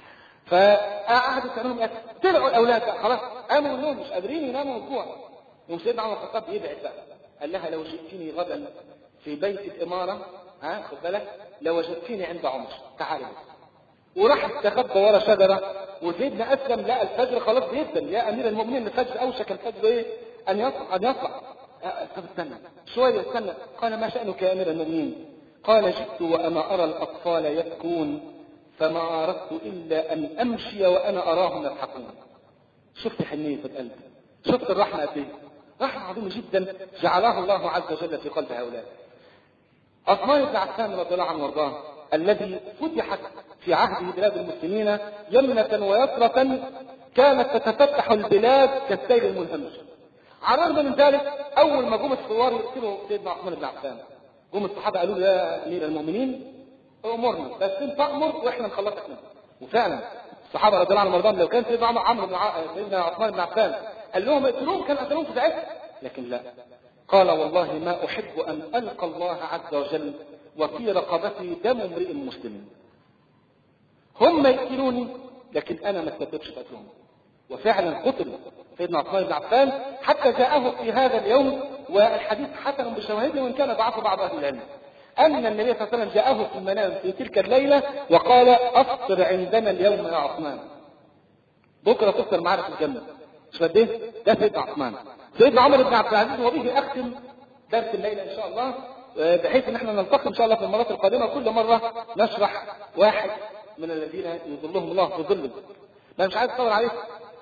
فقعدوا تعملهم اكل، طلعوا الاولاد خلاص قاموا من النوم مش قادرين يناموا من الجوع. يوم سيدنا عمر الخطاب يدعي بقى، قال لها لو جئتني غدا في بيت الاماره، ها خد بالك، لو وجدتني عند عمر تعالي. وراح استخبى ورا شجره، وسيدنا اسلم لقى الفجر خلاص بيبدأ، يا امير المؤمنين الفجر اوشك الفجر ايه ان يطلع ان يطلع. طب استنى شويه استنى. قال ما شأنك يا امير المؤمنين؟ قال جئت وانا ارى الاطفال يبكون فما اردت الا ان امشي وانا اراهم يضحكون. شفت حنيه القلب، شفت الرحمه قد ايه، رحمه عظيمه جدا جعلها الله عز وجل في قلب هؤلاء. عثمان بن عفان رضي الله عنه وارضاه الذي فتحت في عهده بلاد المسلمين يمنة ويسرة، كانت تتفتح البلاد كالسيل المنهمش. على الرغم من ذلك اول ما جم الثوار يقتلوا سيدنا عثمان بن عفان، جم الصحابه قالوا له يا امير المؤمنين امرنا بس انت تامر واحنا نخلصك منه. وفعلا الصحابه رضي الله عنهم وارضاهم لو كان سيدنا عمرو بن ع... سيدنا عثمان بن عفان قال لهم اقتلوهم كان قتلوهم في ساعتها، لكن لا، قال والله ما احب ان القى الله عز وجل وفي رقبتي دم امرئ مسلم. هم يقتلوني لكن انا ما استتبش قتلهم. وفعلا قتل سيدنا عثمان بن عفان حتى جاءه في هذا اليوم، والحديث حسن بشواهده وان كان ضعف بعض اهل العلم، ان النبي صلى الله عليه وسلم جاءه في المنام في تلك الليله وقال افطر عندنا اليوم يا عثمان، بكره تفطر معنا في الجنه. مش قد ايه؟ ده سيدنا عثمان. سيدنا عمر بن عبد العزيز وبه اختم درس الليله ان شاء الله، بحيث ان احنا نلتقي ان شاء الله في المرات القادمه كل مره نشرح واحد من الذين يظلهم الله في ظله. ما مش عايز اطول عليكم.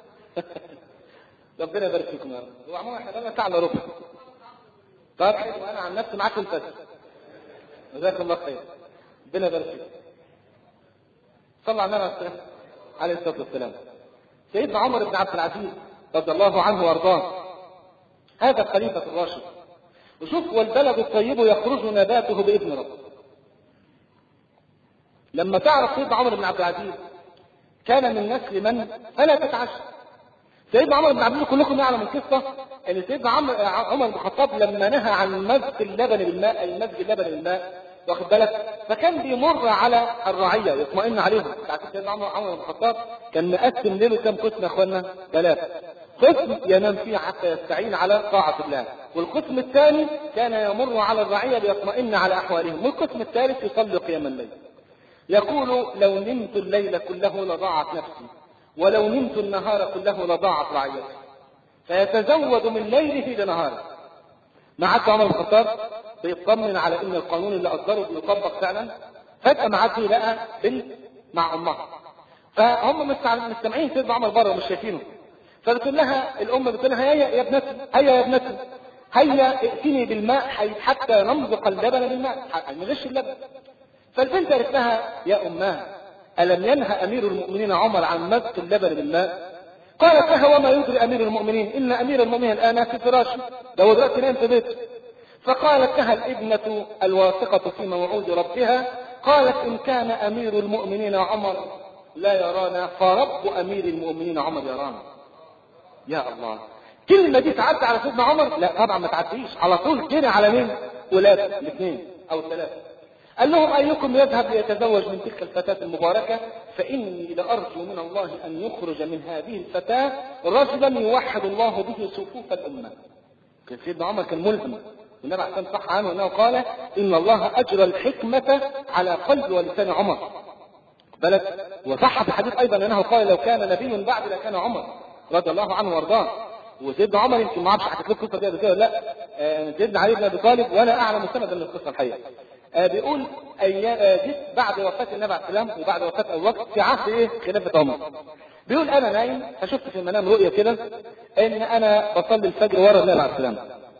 ربنا يبارك فيكم يا رب. وعموما احنا لنا ساعه الا ربع. طيب حلو، انا عن نفسي معاكم الفجر. جزاكم الله خير. ربنا يبارك فيكم. صلى على النبي عليه الصلاه والسلام. سيدنا عمر بن عبد العزيز رضي الله عنه وارضاه هذا الخليفه الراشد، وشوف والبلد الطيب يخرج نباته باذن ربه. لما تعرف سيدنا عمر بن عبد العزيز كان من نسل من فلا تتعشى. سيدنا عمر بن عبد العزيز كلكم يعلم القصه ان سيدنا عمر بن الخطاب لما نهى عن مزج اللبن بالماء، اي مزج اللبن بالماء، واخد بالك، فكان بيمر على الرعيه يطمئن عليهم. سيدنا عمر بن الخطاب كان مقسم ليله كم قسم يا اخوانا؟ ثلاثه. قسم ينام فيه حتى يستعين على طاعه الله، والقسم الثاني كان يمر على الرعيه ليطمئن على احوالهم، والقسم الثالث يصلي قيام الليل. يقول لو نمت الليل كله لضاعت نفسي، ولو نمت النهار كله لضاعت رعيتي، فيتزود من ليله لنهاره. ما عاد عمر بن الخطاب بيطمن على ان القانون اللي اصدره بيطبق فعلا. فجاه ما عاد لقى بنت مع امها، فهم مستمعين سيدنا عمر بره مش شايفينه، فبتقول لها الام بتقول لها هيا يا ابنتي هيا يا ابنتي هيا ائتني بالماء حتى نمزق اللبن بالماء نغش اللبن. فالبنت قالت لها يا اماه الم ينهى امير المؤمنين عمر عن مزق اللبن بالماء؟ قالت لها وما يدري امير المؤمنين ان امير المؤمنين الان في فراشه، لو دلوقتي نام في بيته. فقالت لها الابنه الواثقه في موعود ربها، قالت ان كان امير المؤمنين عمر لا يرانا فرب امير المؤمنين عمر يرانا. يا الله، كلمه دي تعدي على سيدنا عمر؟ لا طبعا ما تعديش، على طول جري على مين؟ ولاده الاثنين او الثلاثه. قال لهم ايكم يذهب ليتزوج من تلك الفتاه المباركه، فاني لارجو من الله ان يخرج من هذه الفتاه رجلا يوحد الله به صفوف الامه. كان سيدنا عمر كان ملهم، والنبي عليه الصلاه صح عنه انه قال ان الله اجرى الحكمه على قلب ولسان عمر. بلد وصح في حديث ايضا انه قال لو كان نبي بعد لكان عمر رضي الله عنه وارضاه. وسيدنا عمر يمكن ما اعرفش حكيت لكم القصه دي قبل كده ولا لا، آه سيدنا علي بن ابي طالب وانا اعلم سندا من القصه الحقيقه. آه بيقول ايام آه جيت بعد وفاه النبي عليه السلام وبعد وفاه ابو بكر في عهد ايه؟ خلافه عمر. بيقول انا نايم فشفت في المنام رؤيه كده ان انا بصلي الفجر ورا النبي عليه السلام.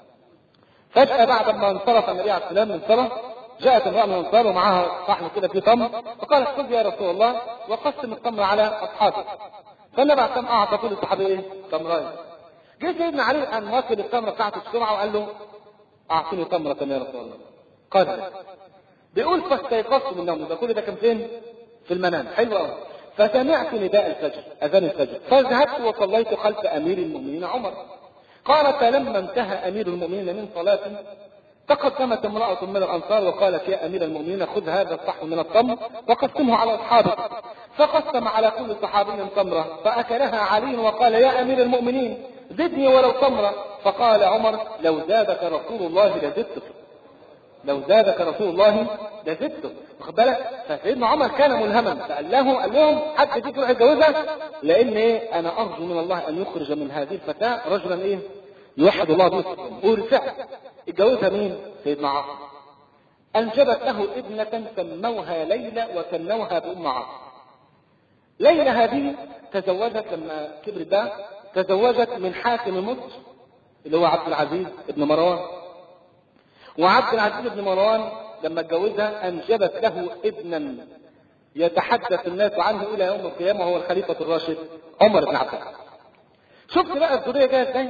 فجاه بعد ما انصرف النبي عليه السلام من الصلاه جاءت امراه من الانصار ومعها صحن كده فيه تمر، فقالت خذ يا رسول الله وقسم التمر على اصحابه. فالنبي عليه السلام اعطى كل الصحابه ايه؟ تمرين. جه سيدنا علي ان واكل التمره بتاعته بسرعه وقال له اعطني تمره يا رسول الله. قال بيقول فاستيقظت من النوم. ده كل ده كان فين؟ في المنام. حلو قوي. فسمعت نداء الفجر، اذان الفجر، فذهبت وصليت خلف امير المؤمنين عمر. قال فلما انتهى امير المؤمنين من صلاته تقدمت امراه من الانصار وقالت يا امير المؤمنين خذ هذا الصحن من التمر وقسمه على اصحابك. فقسم على كل صحابي تمرة فأكلها علي وقال يا أمير المؤمنين زدني ولو تمرة. فقال عمر لو زادك رسول الله لزدتك، لو زادك رسول الله لزدتك. واخد بالك؟ فسيدنا عمر كان ملهما فقال له قال لهم حد فيكم يروح يتجوزها، لان ايه انا ارجو من الله ان يخرج من هذه الفتاه رجلا ايه يوحد الله به. وبالفعل اتجوزها مين؟ سيدنا عاصم. انجبت له ابنه سموها ليلى وسموها بام عاصم. ليلى هذه تزوجت لما كبرت ده تزوجت من حاكم مصر اللي هو عبد العزيز بن مروان. وعبد العزيز بن مروان لما اتجوزها انجبت له ابنا يتحدث الناس عنه الى يوم القيامه وهو الخليفه الراشد عمر بن عبد العزيز. شفت بقى الذريه جايه ازاي؟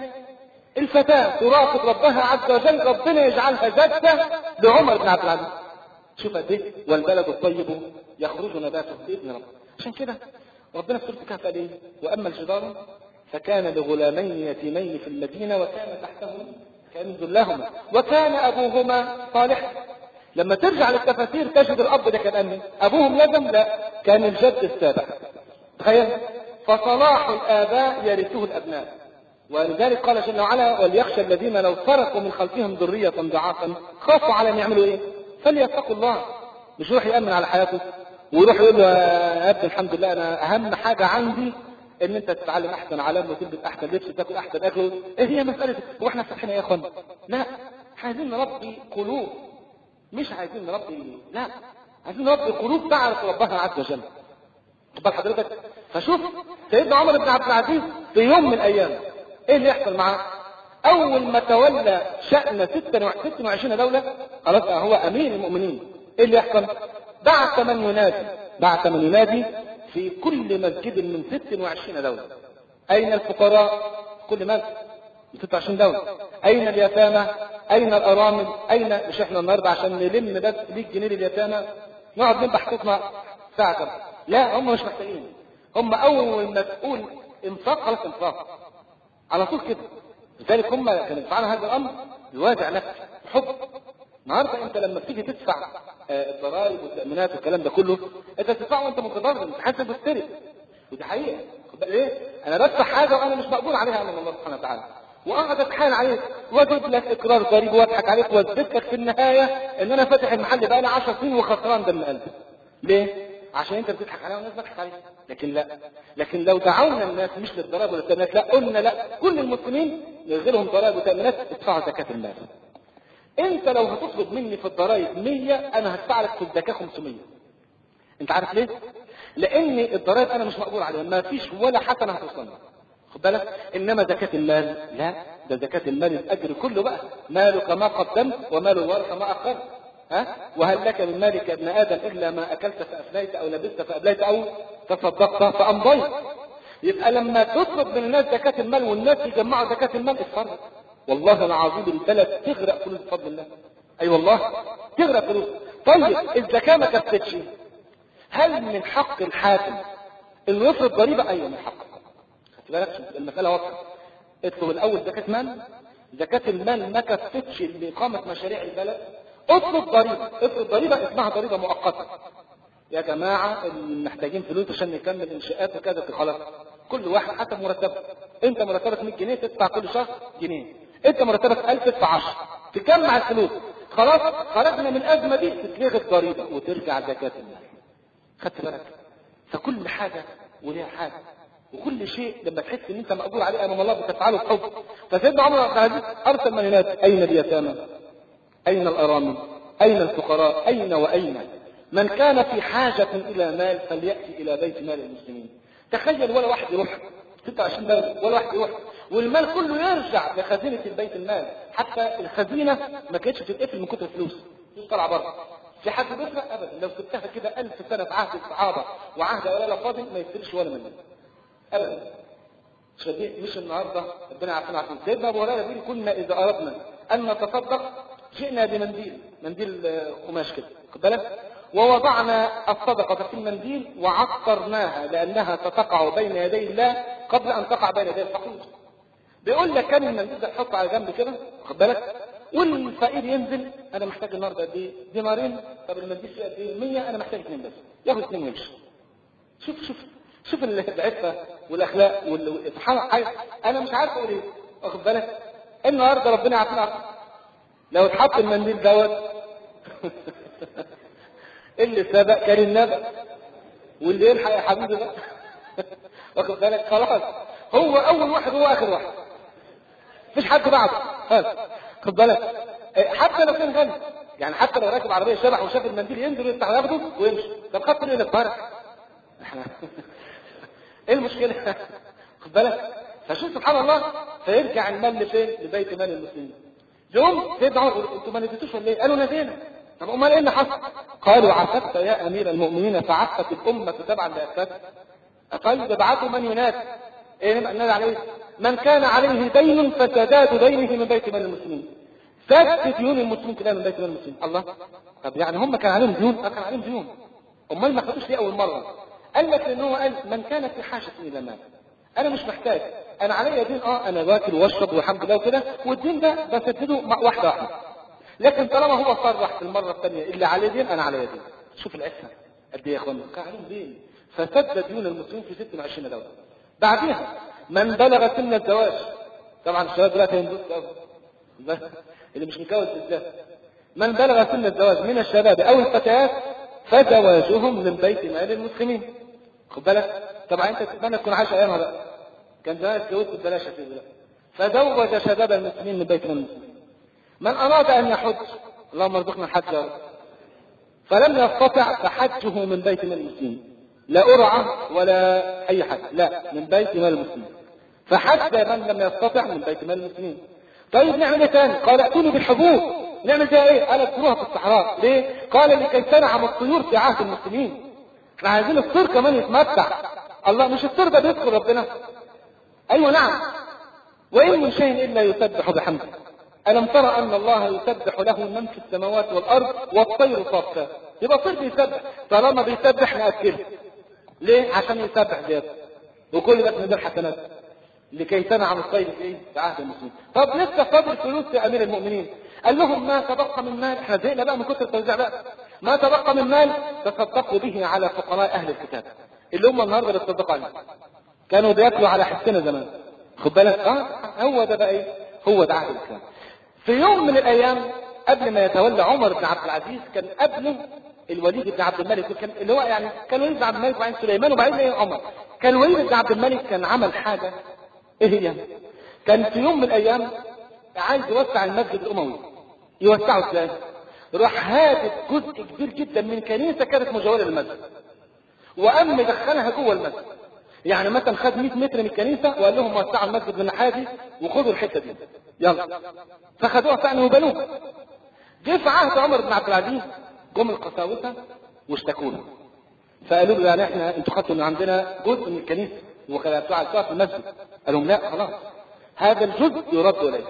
الفتاه تراقب ربها عز وجل، ربنا يجعلها جده لعمر بن عبد العزيز. شوف قد ايه والبلد الطيب يخرج نباته باذن ربه. عشان كده ربنا في سوره الكهف قال ايه؟ واما الجدار فكان لغلامين يتيمين في المدينه وكان تحتهم كنز لهما وكان ابوهما صالحا. لما ترجع للتفاسير تجد الاب ده كان امن، ابوهم لازم لا كان الجد السابع. تخيل، فصلاح الاباء يرثه الابناء. ولذلك قال جل وعلا وليخشى الذين لو تركوا من خلفهم ذريه ضعافا خافوا على ان يعملوا ايه؟ فليتقوا الله. مش يروح يامن على حياته ويروح يقول له يا ابني الحمد لله انا اهم حاجه عندي ان انت تتعلم احسن علام وتلبس احسن لبس وتاكل احسن اكل. ايه هي مساله هو احنا فاتحين يا اخوان؟ لا، عايزين نربي قلوب، مش عايزين نربي، لا عايزين نربي قلوب تعرف ربها عز وجل. تبقى حضرتك فشوف سيدنا عمر بن عبد العزيز في يوم من الايام ايه اللي يحصل معاه؟ اول ما تولى شأن ستة وعشرين دولة خلاص هو امير المؤمنين. ايه اللي يحصل؟ بعث من ينادي بعث من ينادي في كل مسجد من ستة وعشرين دولة. اين الفقراء؟ كل مسجد من ستة وعشرين دولة. اين اليتامى؟ اين الارامل؟ اين مش احنا النهارده عشان نلم بس مية جنيه لليتامى نقعد نذبح صوتنا ساعة كده؟ لا، هم مش محتاجين. هم اول ما تقول انفاق خلاص انفاق على طول كده. لذلك هم كانوا يدفعون هذا الامر بوازع نفسي حب. النهارده انت لما بتيجي تدفع الضرائب والتامينات والكلام ده كله انت بتدفعه وانت متضرر، انت حاسس بالسرقه. ودي حقيقه. ايه؟ انا بدفع حاجه وانا مش مقبول عليها من الله سبحانه وتعالى، واقعد اتحايل عليك واجيب لك اقرار ضريبي واضحك عليك واثبت لك في النهايه ان انا فاتح المحل بقى لي عشر سنين وخسران دم قلبي. ليه؟ عشان انت بتضحك عليها والناس بتضحك عليك. لكن لا، لكن لو دعونا الناس مش للضرائب ولا التامينات، لا قلنا لا كل المسلمين يلغي ضرائب وتامينات ادفعوا زكاه المال. انت لو هتطلب مني في الضرائب مية انا هدفع لك في الزكاه خمسمية. انت عارف ليه؟ لان الضرائب انا مش مقبول عليها، ما فيش ولا حسنه هتوصلني. خد بالك؟ انما زكاه المال لا، ده زكاه المال الاجر كله بقى، مالك ما قدمت ومال الورث ما اخرت. ها؟ وهل لك من مالك يا ابن ادم الا ما اكلت فافنيت او لبست فابليت او تصدقت فامضيت. يبقى لما تطلب من الناس زكاه المال والناس يجمعوا زكاه المال اتفرج والله العظيم البلد تغرق فلوس بفضل الله. اي أيوة والله تغرق فلوس. طيب الزكاه ما كفتش، هل من حق الحاكم انه يفرض ضريبه؟ ايوه من حقه. خدت بالك المساله واضحه. اطلب الاول زكاه مال، زكاه المال ما كفتش لاقامه مشاريع البلد اطلب ضريبه، افرض ضريبه اسمها ضريبه مؤقته. يا جماعه محتاجين فلوس عشان نكمل انشاءات وكذا خلاص كل واحد حسب مرتبه. انت مرتبك مية جنيه تدفع كل شهر جنيه، انت مرتبك ألف تدفع عشرة، تجمع الفلوس خلاص خرجنا من الازمه دي تتلغي الضريبه وترجع زكاه المال. خدت بالك؟ فكل حاجه وليها حاجه، وكل شيء لما تحس ان انت مقبول عليه امام الله بتفعله بحب. فسيدنا عمر بن عبد العزيز ارسل من هناك اين اليتامى؟ اين الارامل؟ اين الفقراء؟ اين واين؟ من كان في حاجه الى مال فلياتي الى بيت مال المسلمين. تخيل ولا واحد يروح ستة وعشرين دولة ولا واحد يروح والمال كله يرجع لخزينه البيت المال. حتى الخزينه ما كانتش بتتقفل من كتر الفلوس طالعه بره. في حد بيسرق ابدا، لو سبتها كده ألف سنه في عهد الصحابه وعهد اولا فاضل ما يستلش ولا منه ابدا. مش النهارده ربنا يعافينا عافيه. سيدنا ابو هريره بيقول كنا اذا اردنا ان نتصدق جئنا بمنديل، منديل قماش كده خد بالك، ووضعنا الصدقه في المنديل وعطرناها لانها ستقع بين يدي الله قبل ان تقع بين يدي الفقير. بيقول لك كان المنديل ده تحطه على جنب كده خد بالك، والفقير ينزل انا محتاج النهارده قد ايه؟ دينارين. طب المنديل فيه قد ايه؟ مية، انا محتاج اثنين بس، ياخد اثنين ويمشي. شوف شوف شوف العفه والاخلاق والسبحان الله. انا مش عارف اقول ايه، واخد بالك؟ النهارده ربنا يعافينا لو اتحط المنديل دوت اللي سبق كان النبأ، واللي يلحق يا حبيبي بقى واخد بالك؟ خلاص هو اول واحد هو اخر واحد، مفيش حد بعده. خد بالك؟ حتى لو كان غني، يعني حتى لو راكب عربيه شبح وشاف المنديل ينزل يفتح ياخده ويمشي. طب خدت ليه الفرق؟ ايه المشكله؟ خد بالك؟ فشوف سبحان الله، فيرجع المال لفين؟ لبيت مال المسلمين. يوم سيدنا عمر انتوا ما نزلتوش ولا ايه؟ قالوا نزلنا. طب امال ايه اللي حصل؟ قالوا عفت يا امير المؤمنين فعفت الامه تبعا لعفتك. طيب ابعثوا من ينادي. ايه نادي عليه؟ من كان عليه دين فسداد دينه من بيت مال المسلمين. سدد ديون المسلمين كلها من بيت مال المسلمين. الله، طب يعني هم كان عليهم ديون؟ كان عليهم ديون، امال ما خدوش ليه اول مره؟ قال لك لان هو قال من كان في حاجه الى مال، انا مش محتاج، انا عليا دين، اه انا باكل واشرب والحمد لله وكده، والدين ده بسدده واحده واحده. لكن طالما هو صرح في المره الثانيه اللي عليه دين انا عليا دين. شوف العفه قد ايه يا اخوانا، كان عليهم دين فسدد ديون المسلمين في ستة وعشرين دوله. بعدها من بلغ سن الزواج، طبعا الشباب دلوقتي هيندوسوا اللي مش متجوز بالذات، من بلغ سن الزواج من الشباب او الفتيات فزواجهم من بيت مال المسلمين. خد بالك؟ طبعا انت تتمنى تكون عايش ايامها بقى، كان زمان اتجوزت ببلاش في البلاد. فزوج شباب المسلمين من بيت مال المسلمين. من اراد ان يحج، اللهم ارزقنا الحج يا رب، فلم يستطع فحجه من بيت مال المسلمين، لا قرعه ولا اي حاجه، لا من بيت مال المسلمين. فحج من لم يستطع من بيت مال المسلمين. طيب نعمل ايه تاني؟ قال ائتوني بالحبوب. نعمل فيها ايه؟ قال ادخلوها في الصحراء. ليه؟ قال لكي تنعم الطيور في عهد المسلمين. احنا عايزين الطير كمان يتمتع. الله، مش الطير ده بيذكر ربنا؟ ايوه نعم. وان من شيء الا يسبح بحمده. الم ترى ان الله يسبح له من في السماوات والارض والطير صافات. يبقى الطير بيسبح، طالما بيسبح ناكله. ليه؟ عشان يسبح زياده، وكل ده من الحسنات لكي تنعم الطير في ايه؟ في عهد المسلمين. طب لسه فاضل فلوس يا امير المؤمنين. قال لهم ما تبقى من مال، احنا زهقنا بقى من كتر التوزيع بقى، ما تبقى من مال تصدقوا به على فقراء اهل الكتاب اللي هم النهارده بيتصدقوا عليهم، كانوا بياكلوا على حسنا زمان. خد بالك؟ اه هو ده بقى ايه؟ هو ده عهد الاسلام. في يوم من الايام قبل ما يتولى عمر بن عبد العزيز كان قبله الوليد بن عبد الملك، كان اللي هو يعني كان الوليد بن عبد الملك وبعدين سليمان وبعدين ايه عمر. كان الوليد بن عبد الملك كان عمل حاجه، ايه هي؟ كان في يوم من الايام عايز يوسع المسجد الاموي. يوسعه ازاي؟ راح هادف جزء كبير جدا من كنيسه كانت مجاوره للمسجد وقام مدخلها جوه المسجد. يعني مثلا خد مئة متر من الكنيسه وقال لهم وسعوا المسجد من الناحيه دي وخدوا الحته دي يلا، فخدوها فعلا وبنوها. جه في عهد عمر بن عبد العزيز جم القساوسه واشتكونا، فقالوا له يعني احنا انتوا خدتوا من عندنا جزء من الكنيسه وخلعتوها في المسجد. قال لهم لا خلاص، هذا الجزء يرد اليكم.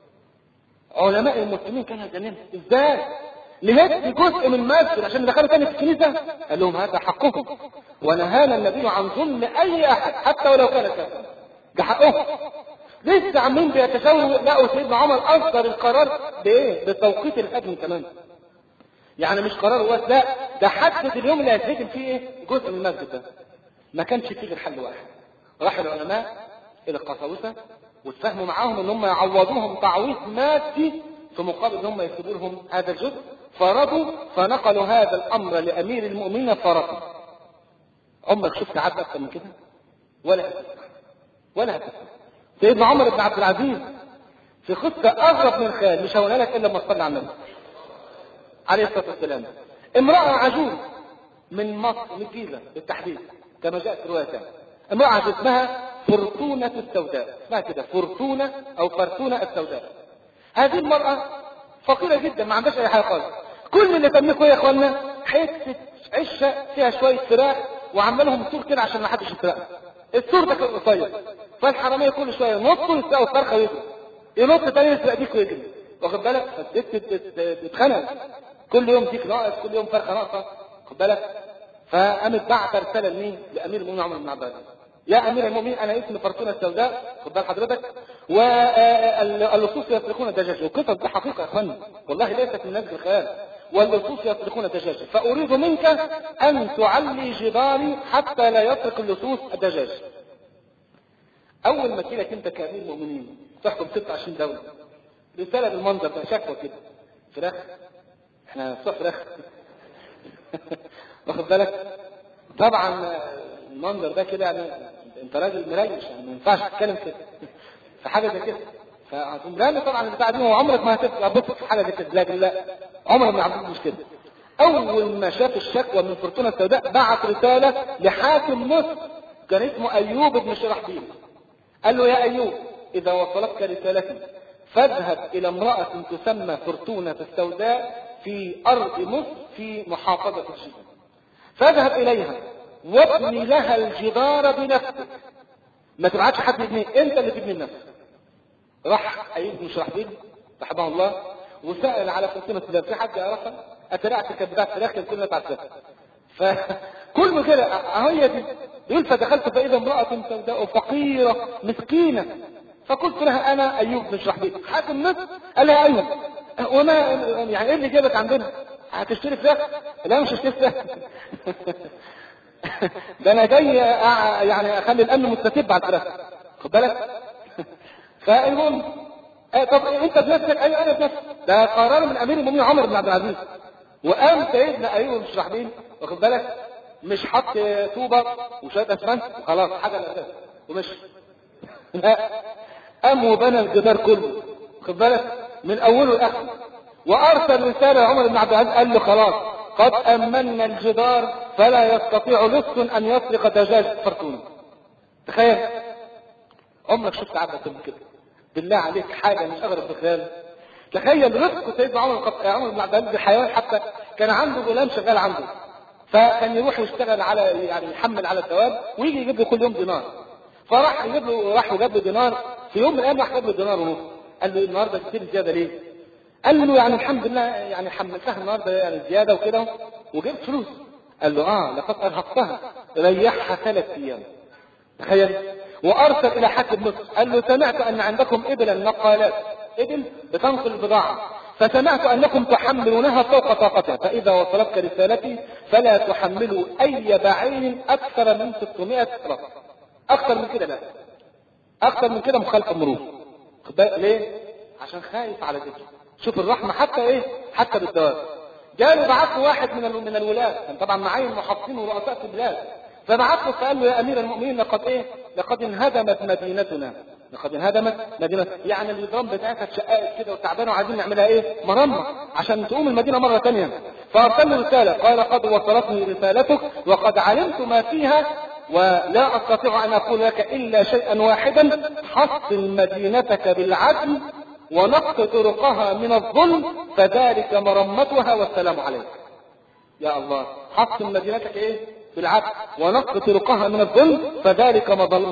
علماء المسلمين كانوا يتجننوا، ازاي نهدي جزء من المسجد عشان ندخله تاني في الكنيسه؟ قال لهم هذا حقكم، ونهانا النبي عن ظلم اي احد حتى ولو كان كافرا، ده حقهم. لسه عاملين بيتشاوروا، لقوا سيدنا عمر اصدر القرار بايه؟ بتوقيت الهدم كمان. يعني مش قرار واحد، لا ده حدد اليوم اللي هيتهدم فيه ايه؟ جزء من المسجد ده. ما كانش فيه غير حل واحد. راح العلماء الى القساوسه واتفاهموا معاهم ان هم يعوضوهم تعويض مادي في مقابل ان هم يسيبوا لهم هذا الجزء، فرضوا فنقلوا هذا الامر لامير المؤمنين فرضوا. عمرك شفت عدل اكثر من كده؟ ولا هتسمع ولا هتسمع. سيدنا عمر بن عبد العزيز في قصه اغرب من الخيال، مش هقولها لك الا لما تصلي على النبي عليه الصلاه والسلام. امراه عجوز من مصر، من الجيزه بالتحديد كما جاء في روايه ثانيه، امراه عجوز اسمها فرتونة السوداء، اسمها كده فرتونة او فرتونة السوداء. هذه المرأة فقيرة جدا، ما عندهاش اي حاجة خالص. كل اللي تملكه يا اخوانا حتة عشة فيها شوية فراخ وعمل لهم سور كده عشان ما حدش يسرقها. السور ده كان قصير، فالحرامية كل شوية ينطوا يسرقوا الفرخة ويجروا، ينط تاني يسرق ديك ويجري، واخد بالك؟ فالست تتخنق، كل يوم ديك ناقص، كل يوم فرخة ناقصة، واخد بالك؟ فقامت بعت رسالة لمين؟ لامير المؤمنين عمر بن عبد العزيز. يا امير المؤمنين انا اسمي فرتونة السوداء، خد بال حضرتك، واللصوص يسرقون الدجاج. والقصص دي حقيقه يا اخوانا، والله ليست من نزل الخيال. واللصوص يسرقون الدجاج، فأريد منك أن تعلي جداري حتى لا يسرق اللصوص الدجاج. أول ما تجيلك أنت كأمير المؤمنين تحكم ستة وعشرين دولة، رسالة بالمنظر ده، شكوى كده، فراخ، احنا صح فراخ واخد بالك؟ طبعا المنظر ده كده يعني انت راجل مريش، يعني ما ينفعش تتكلم كده في حاجه زي كده. فهتقوم رامي طبعا البتاع دي، وعمرك ما هتبقى بص في حاجه زي كده، لكن لا، عمرك ما عملت مش كده. اول ما شاف الشكوى من فرتونة السوداء بعت رساله لحاكم مصر كان اسمه ايوب بن شرحبيل، قال له يا ايوب اذا وصلتك رسالتي فاذهب الى امراه تسمى فرتونة السوداء في ارض مصر في محافظه الجيزه، فاذهب اليها وابني لها الجدار بنفسك، ما تبعتش حد يبنيه، انت اللي تبني لنفسك. راح ايوب بن شرحبيل رحمه الله وسأل على فرتونة السوداء، في حد يعرفها؟ اترعت كبات فراخ كان كلنا تعرفها. فكل كده هي دي يقول فدخلت فاذا امراه سوداء فقيره مسكينه، فقلت لها انا ايوب بن شرحبيل حاكم مصر. قال لها ايوه، وما يعني ايه اللي جابك عندنا؟ هتشتري فراخ؟ لا مش هشتري فراخ ده انا جاي يعني اخلي الامن مستتب على الفراخ، خد بالك. فالمهم آه طب انت بنفسك؟ ايوه انا بنفسي، ده قرار من امير المؤمنين عمر بن عبد العزيز. وقام سيدنا ايوب بن شرحبيل واخد بالك مش حط طوبه وشويه اسمنت وخلاص حاجه الاساس ومشي، لا، قام وبنى الجدار كله خد بالك من اوله لاخره، وارسل رساله لعمر بن عبد العزيز قال له خلاص قد امنا الجدار فلا يستطيع لص ان يسرق دجاج فرتونه. تخيل، عمرك شفت عبد كده؟ بالله عليك حاجه مش اغرب بخيال. تخيل رفق سيدنا عمر عمر بن عبد العزيز بالحيوان، حتى كان عنده غلام شغال عنده، فكان يروح يشتغل على يعني يحمل على الثواب ويجي يجيب له كل يوم دينار، فراح يجيب له راح وجاب له دينار، في يوم من الايام راح جاب له دينار ونص، قال له النهارده كتير زياده ليه؟ قال له يعني الحمد لله يعني حملتها النهارده يعني زياده وكده وجبت فلوس. قال له اه لقد ارهقتها، ريحها ثلاث ايام. تخيل. وارسل الى حاكم مصر قال له سمعت ان عندكم ابلا نقالات، ابل بتنقل البضاعه، فسمعت انكم تحملونها فوق طاقتها، فاذا وصلتك رسالتي فلا تحملوا اي بعير اكثر من ستمائة راس، اكثر من كده لا، اكثر من كده مخالفه مرور. ليه؟ عشان خايف على ذكره. شوف الرحمه حتى ايه؟ حتى بالدواب. جاء بعت له واحد من من الولاة، كان طبعا معين محافظين ورؤساء في البلاد، فبعت له فقال له يا امير المؤمنين لقد ايه؟ لقد انهدمت مدينتنا، لقد انهدمت مدينتنا، يعني النظام بتاعتها اتشققت كده وتعبانه وعايزين نعملها ايه؟ مرمى عشان تقوم المدينه مره ثانيه. فارسل له رساله قال قد وصلتني رسالتك وقد علمت ما فيها ولا استطيع ان اقول لك الا شيئا واحدا، حصن مدينتك بالعدل ونقض طرقها من الظلم فذلك مرمتها والسلام عليك. يا الله، حصن مدينتك ايه؟ بالعدل ونقض طرقها من الظلم فذلك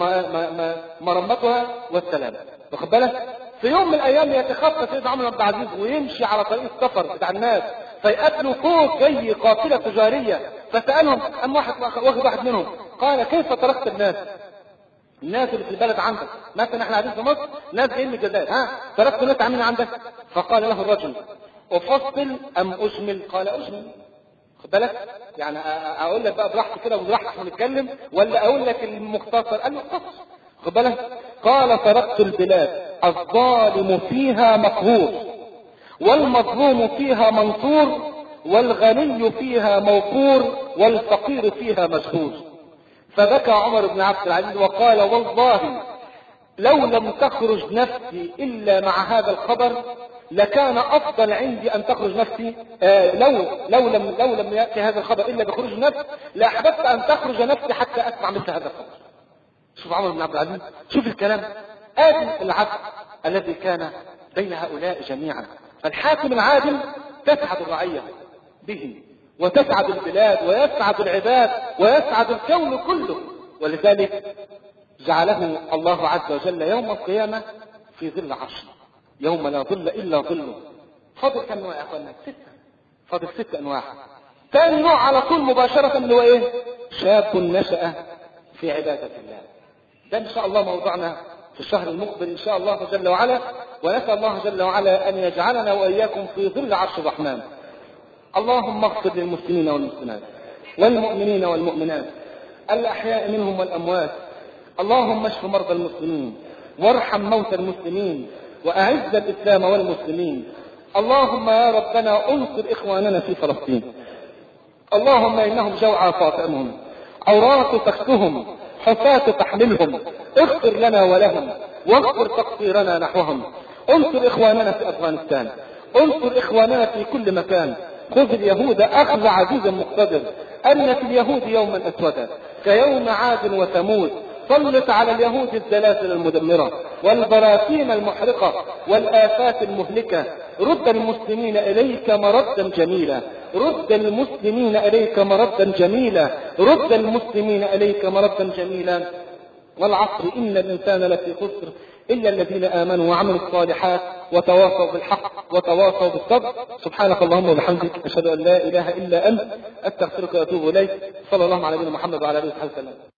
مرمتها والسلام. واخد بالك؟ في يوم من الايام يتخطى سيدنا عمر بن عبد العزيز ويمشي على طريق السفر بتاع الناس، فيقابلوا فوق جاي قافله تجاريه، فسالهم ام واحد واخد واحد منهم قال كيف تركت الناس؟ الناس اللي في البلد عندك مثلا احنا قاعدين في مصر ناس جايين من الجزائر، ها تركت ناس عاملين عندك؟ فقال له الرجل افصل ام اجمل؟ قال اجمل. خد بالك؟ يعني اقول لك بقى براحتي كده وبراحتي احنا نتكلم ولا اقول لك المختصر؟ قال له اختصر. خد بالك؟ قال تركت البلاد الظالم فيها مقهور والمظلوم فيها منصور والغني فيها موقور والفقير فيها مشهور. فبكى عمر بن عبد العزيز وقال والله لو لم تخرج نفسي إلا مع هذا الخبر لكان أفضل عندي أن تخرج نفسي، آه لو لو لم لو لم يأتي هذا الخبر إلا بخروج نفسي لأحببت أن تخرج نفسي حتى أسمع مثل هذا الخبر. شوف عمر بن عبد العزيز، شوف الكلام، آدم العدل الذي كان بين هؤلاء جميعا. فالحاكم العادل تسعد الرعية به وتسعد البلاد ويسعد العباد ويسعد الكون كله، ولذلك جعله الله عز وجل يوم القيامة في ظل عرشه يوم لا ظل إلا ظله. فاضل كم نوع يا أخوانا؟ ستة. فاضل ست أنواع. ثاني نوع على طول مباشرة اللي هو إيه؟ شاب نشأ في عبادة الله. ده إن شاء الله موضوعنا في الشهر المقبل إن شاء الله جل وعلا، ونسأل الله جل وعلا أن يجعلنا وإياكم في ظل عرش الرحمن. اللهم اغفر للمسلمين والمسلمات والمؤمنين والمؤمنات الأحياء منهم والأموات. اللهم اشف مرضى المسلمين وارحم موتى المسلمين وأعز الإسلام والمسلمين. اللهم يا ربنا انصر إخواننا في فلسطين. اللهم إنهم جوعى فاطمهم، عراة تكسهم، حفاة تحملهم، اغفر لنا ولهم واغفر تقصيرنا نحوهم. انصر إخواننا في أفغانستان، انصر إخواننا في كل مكان. خذ اليهود أخذ عزيز مقتدر، أن في اليهود يوما أسودا كيوم عاد وثمود. سلط على اليهود الزلازل المدمرة والبراكين المحرقة والآفات المهلكة. رد المسلمين إليك مردا جميلا، رد المسلمين إليك مردا جميلا، رد المسلمين إليك مردا جميلا. والعصر إن الإنسان لفي خسر إلا الذين آمنوا وعملوا الصالحات وتواصوا بالحق وتواصوا بالصبر. سبحانك اللهم وبحمدك أشهد أن لا إله إلا أنت أستغفرك وأتوب إليك. صلى الله على نبينا محمد وعلى آله وصحبه وسلم.